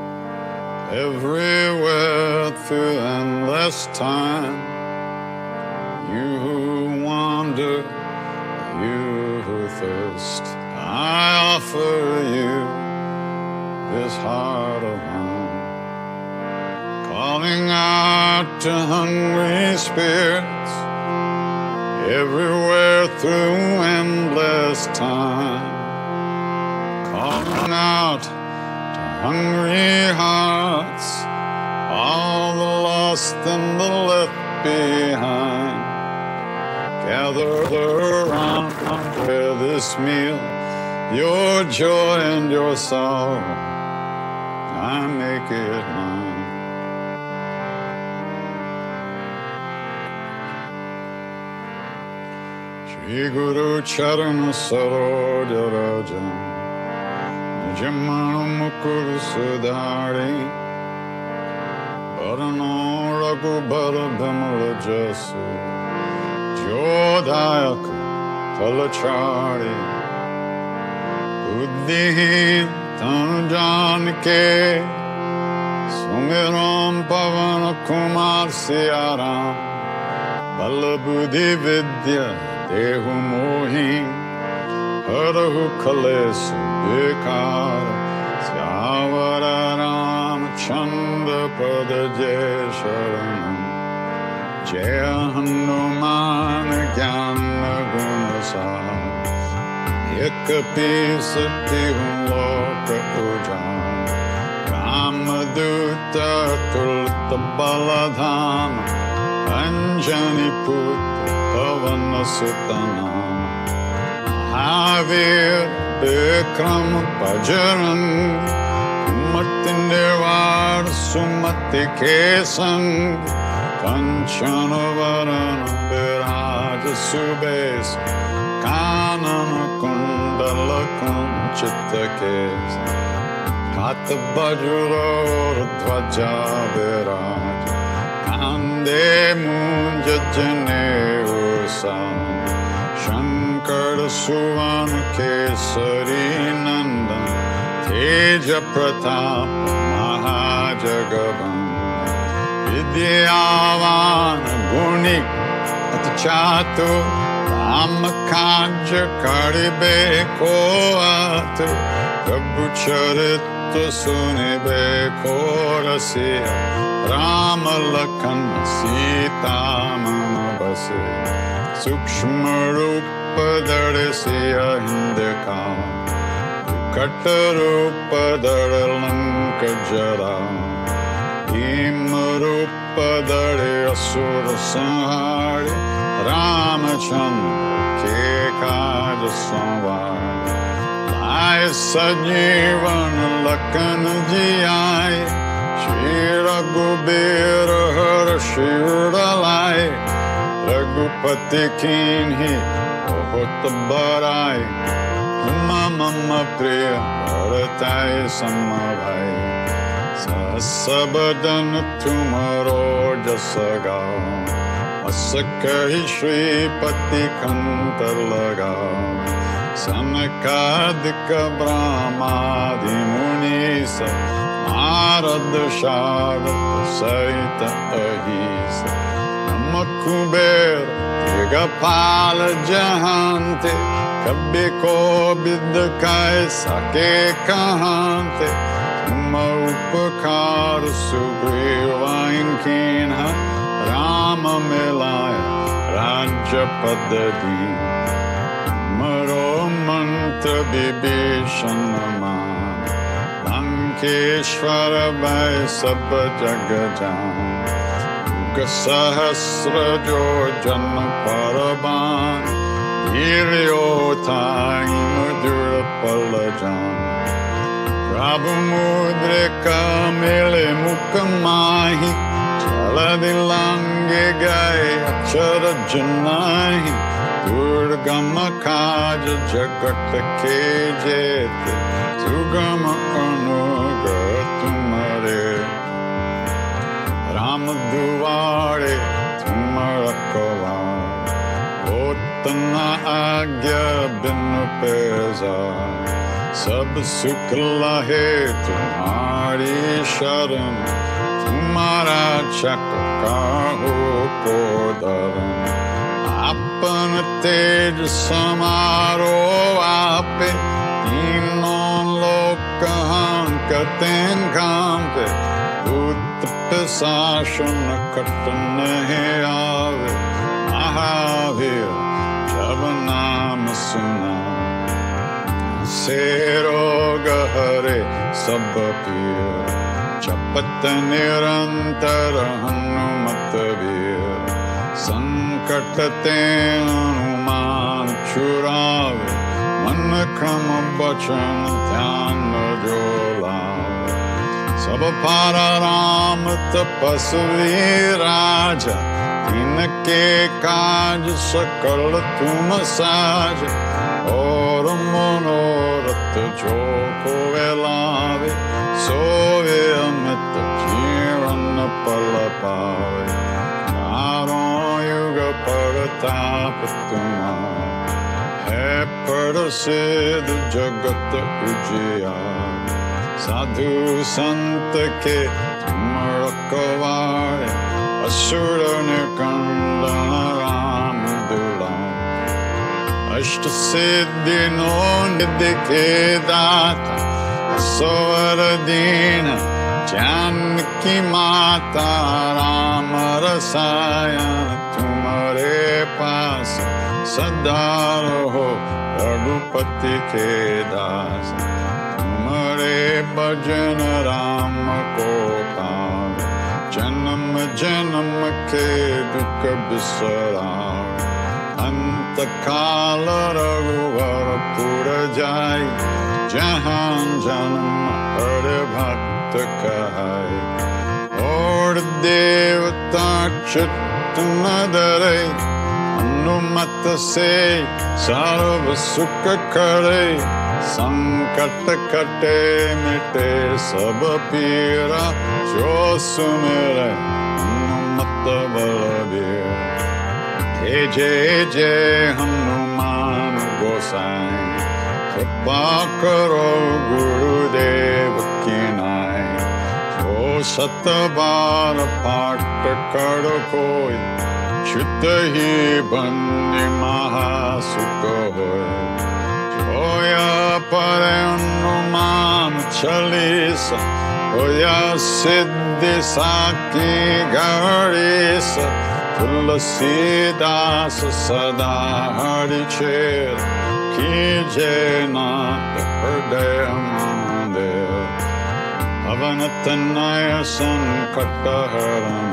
everywhere through endless time. You who wander, you who thirst, I offer you this heart of mine. Calling out to hungry spirits everywhere through endless time. Calling out to hungry hearts, all the lost and the left behind. Gather around and share this meal, your joy and your sorrow, I make it mine. Shri Guru Charana Saroja Raja Nijamana Mukul Sudhari Varano Raghubara Bimala Jasu Jodayak Kalachari Buddhihin Tanu Janike Sumiram Pavana Kumar Siyaram Bala Buddhi Vidya Dehu Mohin Harahu Kalesu Bekara Syavara Ram Chandra Pada Jai Sharanam Jaya Hanuman Gyana Gunasam Ekapesati Loka Ujam Kamaduta Tulta Baladhana Anjani Putra Pavana Sutanam Mahavir Bikram Pajaran Kumati Nirvar Sumati Kesan Kanchana Varana Viraja Subes Kanana Kundala Kunchita Kesa Kata Bajura Dhvaja Viraja Kande Munja Jane Usam Shankara Suvana Kesari Nandan Teja Pratap Mahajagavan Vidyavan Guni Atchatu Ramakanja Karibe Koatu Prabhu Charita Sunibe Korasiya Rama Lakshmana Sita Manabase Sukshma Rupa Darisiya Hindaka Kata Rupa Daralanka Jara Hima Rupa Dare Asura Sanhari Ramachandra Ke Kaja Samvari Lai Sajivan Lakan Jiyai Shri Raghubira Har Shiralai Raghupati Kinhi Bahut Barai Mama Priya Bharatai Samavai Sasabadan Tumaro Jasaga Asakahi Shri Pati Kantalaga Sanakadika Brahmadi Munisa Narad Sharat Saita Ahisa Namakuber Tigapala Jahante Kabhi ko bidkai sake kahante Tumma upakar sugrivainkinha Rama melaya Raja Padadi Maro mantra bibhishanama Lankeshwara vai sabba jagajan Sahasra jo janma paraban Iryota Madura Palajan Prabhu Mudrika Mele Mukamahi Chaladilange Gai Achara Janahi Durgama Kaja Jagata Kejete Sugama Anugatumare Ramaduvare Tumarakavan Tana Agya Binu Peza Sab Sukh Lahe Tumhari Sharan Tumhara Chakra Kaho Kodaran Apan Tej Samaro Ape Tinon Lokahan Katen Kampe Utpasashana Katanahe Ave Mahavir Javanama Suna Seroga Hare Sabapir Chapata Nirantara Hanumatavir Sankatate Hanuman Churave Manakrama Bachan Dhyana Jolave Sabapara Rama Tapasvi Raja Inake Kaj Sakal Tuma Saja Or Monorat Joko Velave Sove Amit Jirana Palapave Karon Yuga Paratapatuma He Parasid Jagat Ujaya Sadhu Sant Ke Tumarakavare Asura Nirkandana Ramdula Ashta Siddhi No Nidike Data Asavaradina Janaki माता राम रसायन तुम्हारे पास सदा रहो रघुपति के दास तुम्हारे भजन राम को पावे जन्म जन्म के दुख बिसरावे अंत काल रघुवर पुर जाई जहां जन्म हर भक्त कहाई और देवता चित्त न डरे अनुमत से सर्व सुख करे संकट कटे मिटे सब पीरा जो सुमिरै हनुमत बलबीर जय जय जय हनुमान गोसाई कृपा करो गुरुदेव की नाई जो सत बार पाठ कर कोई चित ही बंदी महासुख होय होया पर हनुमान चालीसा होया सिद्धि साकी गणेश तुलसीदास सदा हरि चेर कीजे नाथ हृदय महादेव पवन तनय संकट हरण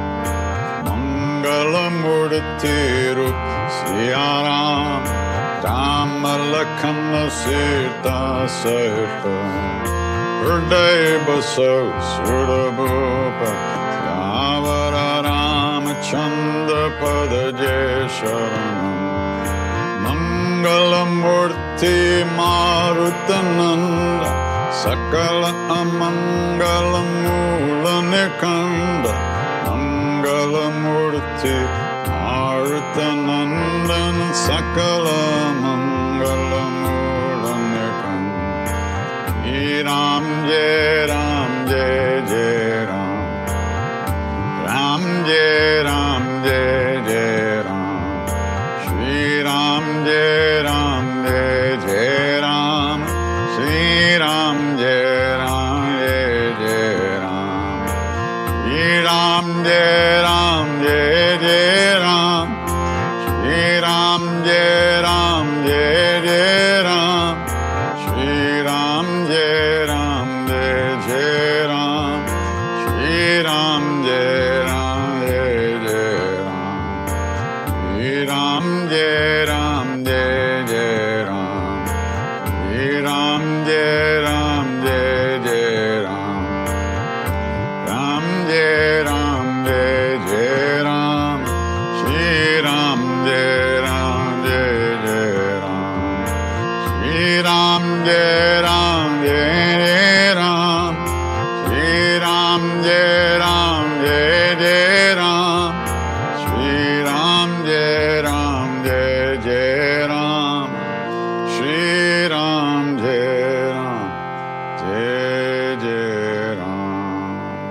मंगल मूर्ति रूप सिया राम राम लखन सीता सहित हृदय बसो सुरभूप सियावर रामचंद्र पद जय शरणम मंगल मूर्ति मारुत नंद सकल अमंगल मूल निकंद मंगल मूर्ति मारुत नंदन सकल मंगल मूल निकंद श्री राम जय राम जय जय राम राम जय राम जय जय राम श्री राम जय राम जय जय राम श्री राम जय राम जय जय राम श्री राम जय राम जय जय राम श्री राम जय राम जय जय राम श्री राम जय राम जय जय राम श्री राम जय राम जय जय राम श्री राम जय राम जय जय राम श्री राम जय राम जय जय राम राम जय राम जय जय राम श्री राम जय राम जय जय राम श्री राम जय राम जय जय राम श्री राम जय राम जय जय राम श्री राम जय राम जय जय राम श्री राम जय राम जय जय Ram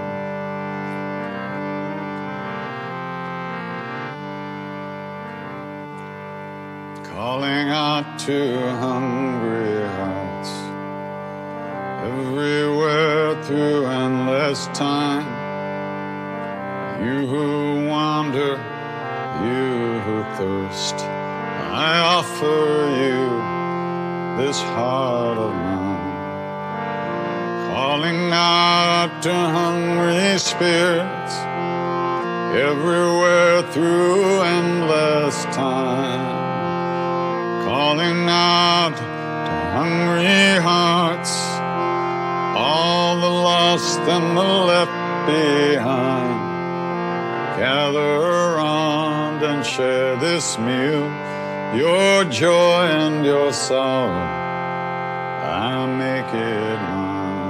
calling out to hungry hearts everywhere through endless time. You who wander, you who thirst, I offer you this heart of mine. Calling out to hungry spirits everywhere through endless time. Calling out to hungry hearts, all the lost and the left behind. Gather around and share this meal, your joy and your sorrow, I make it mine.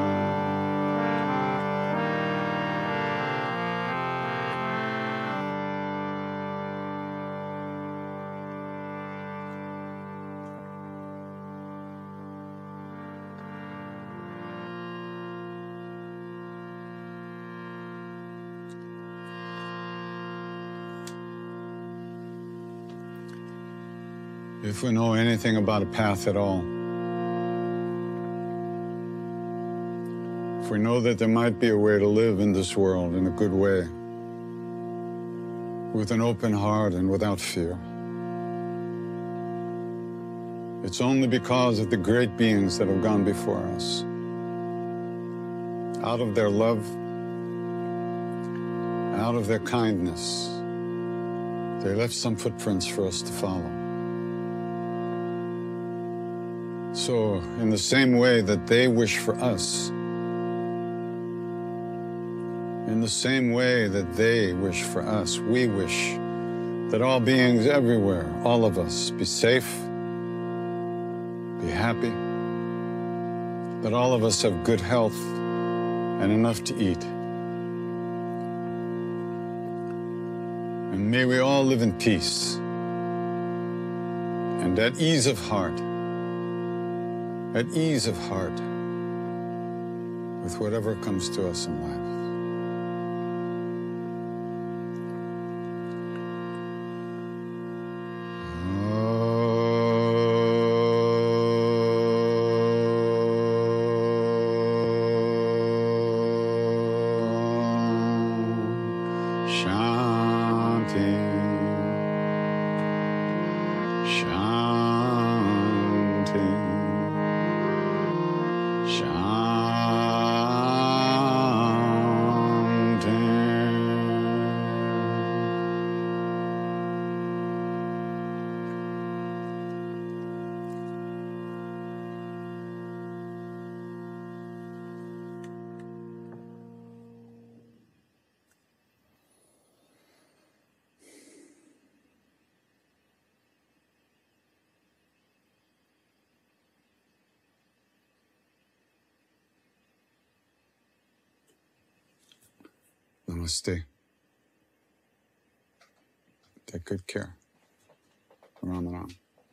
If we know anything about a path at all, if we know that there might be a way to live in this world in a good way, with an open heart and without fear, it's only because of the great beings that have gone before us. Out of their love, out of their kindness, they left some footprints for us to follow. So, in the same way that they wish for us, in the same way that they wish for us, we wish that all beings everywhere, all of us, be safe, be happy, that all of us have good health and enough to eat. And may we all live in peace and at ease of heart, at ease of heart with whatever comes to us in life. Shanti, Shanti, Shanti. Namaste. Take good care. Ram Ram.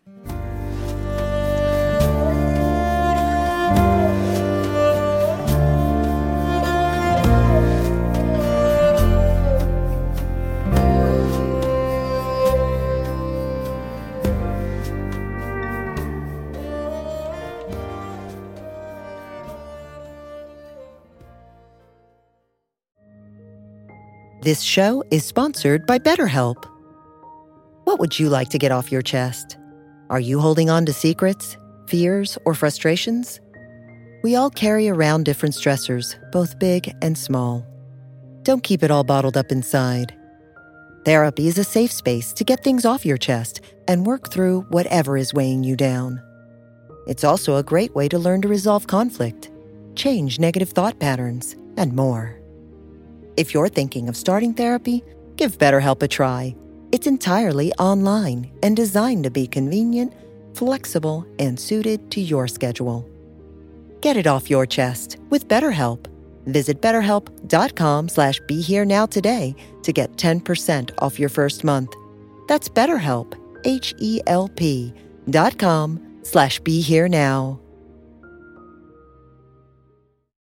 This show is sponsored by BetterHelp. What would you like to get off your chest? Are you holding on to secrets, fears, or frustrations? We all carry around different stressors, both big and small. Don't keep it all bottled up inside. Therapy is a safe space to get things off your chest and work through whatever is weighing you down. It's also a great way to learn to resolve conflict, change negative thought patterns, and more. If you're thinking of starting therapy, give BetterHelp a try. It's entirely online and designed to be convenient, flexible, and suited to your schedule. Get it off your chest with BetterHelp. Visit betterhelp.com slash be here now today to get ten percent off your first month. That's BetterHelp, H E L P dot com slash be here now.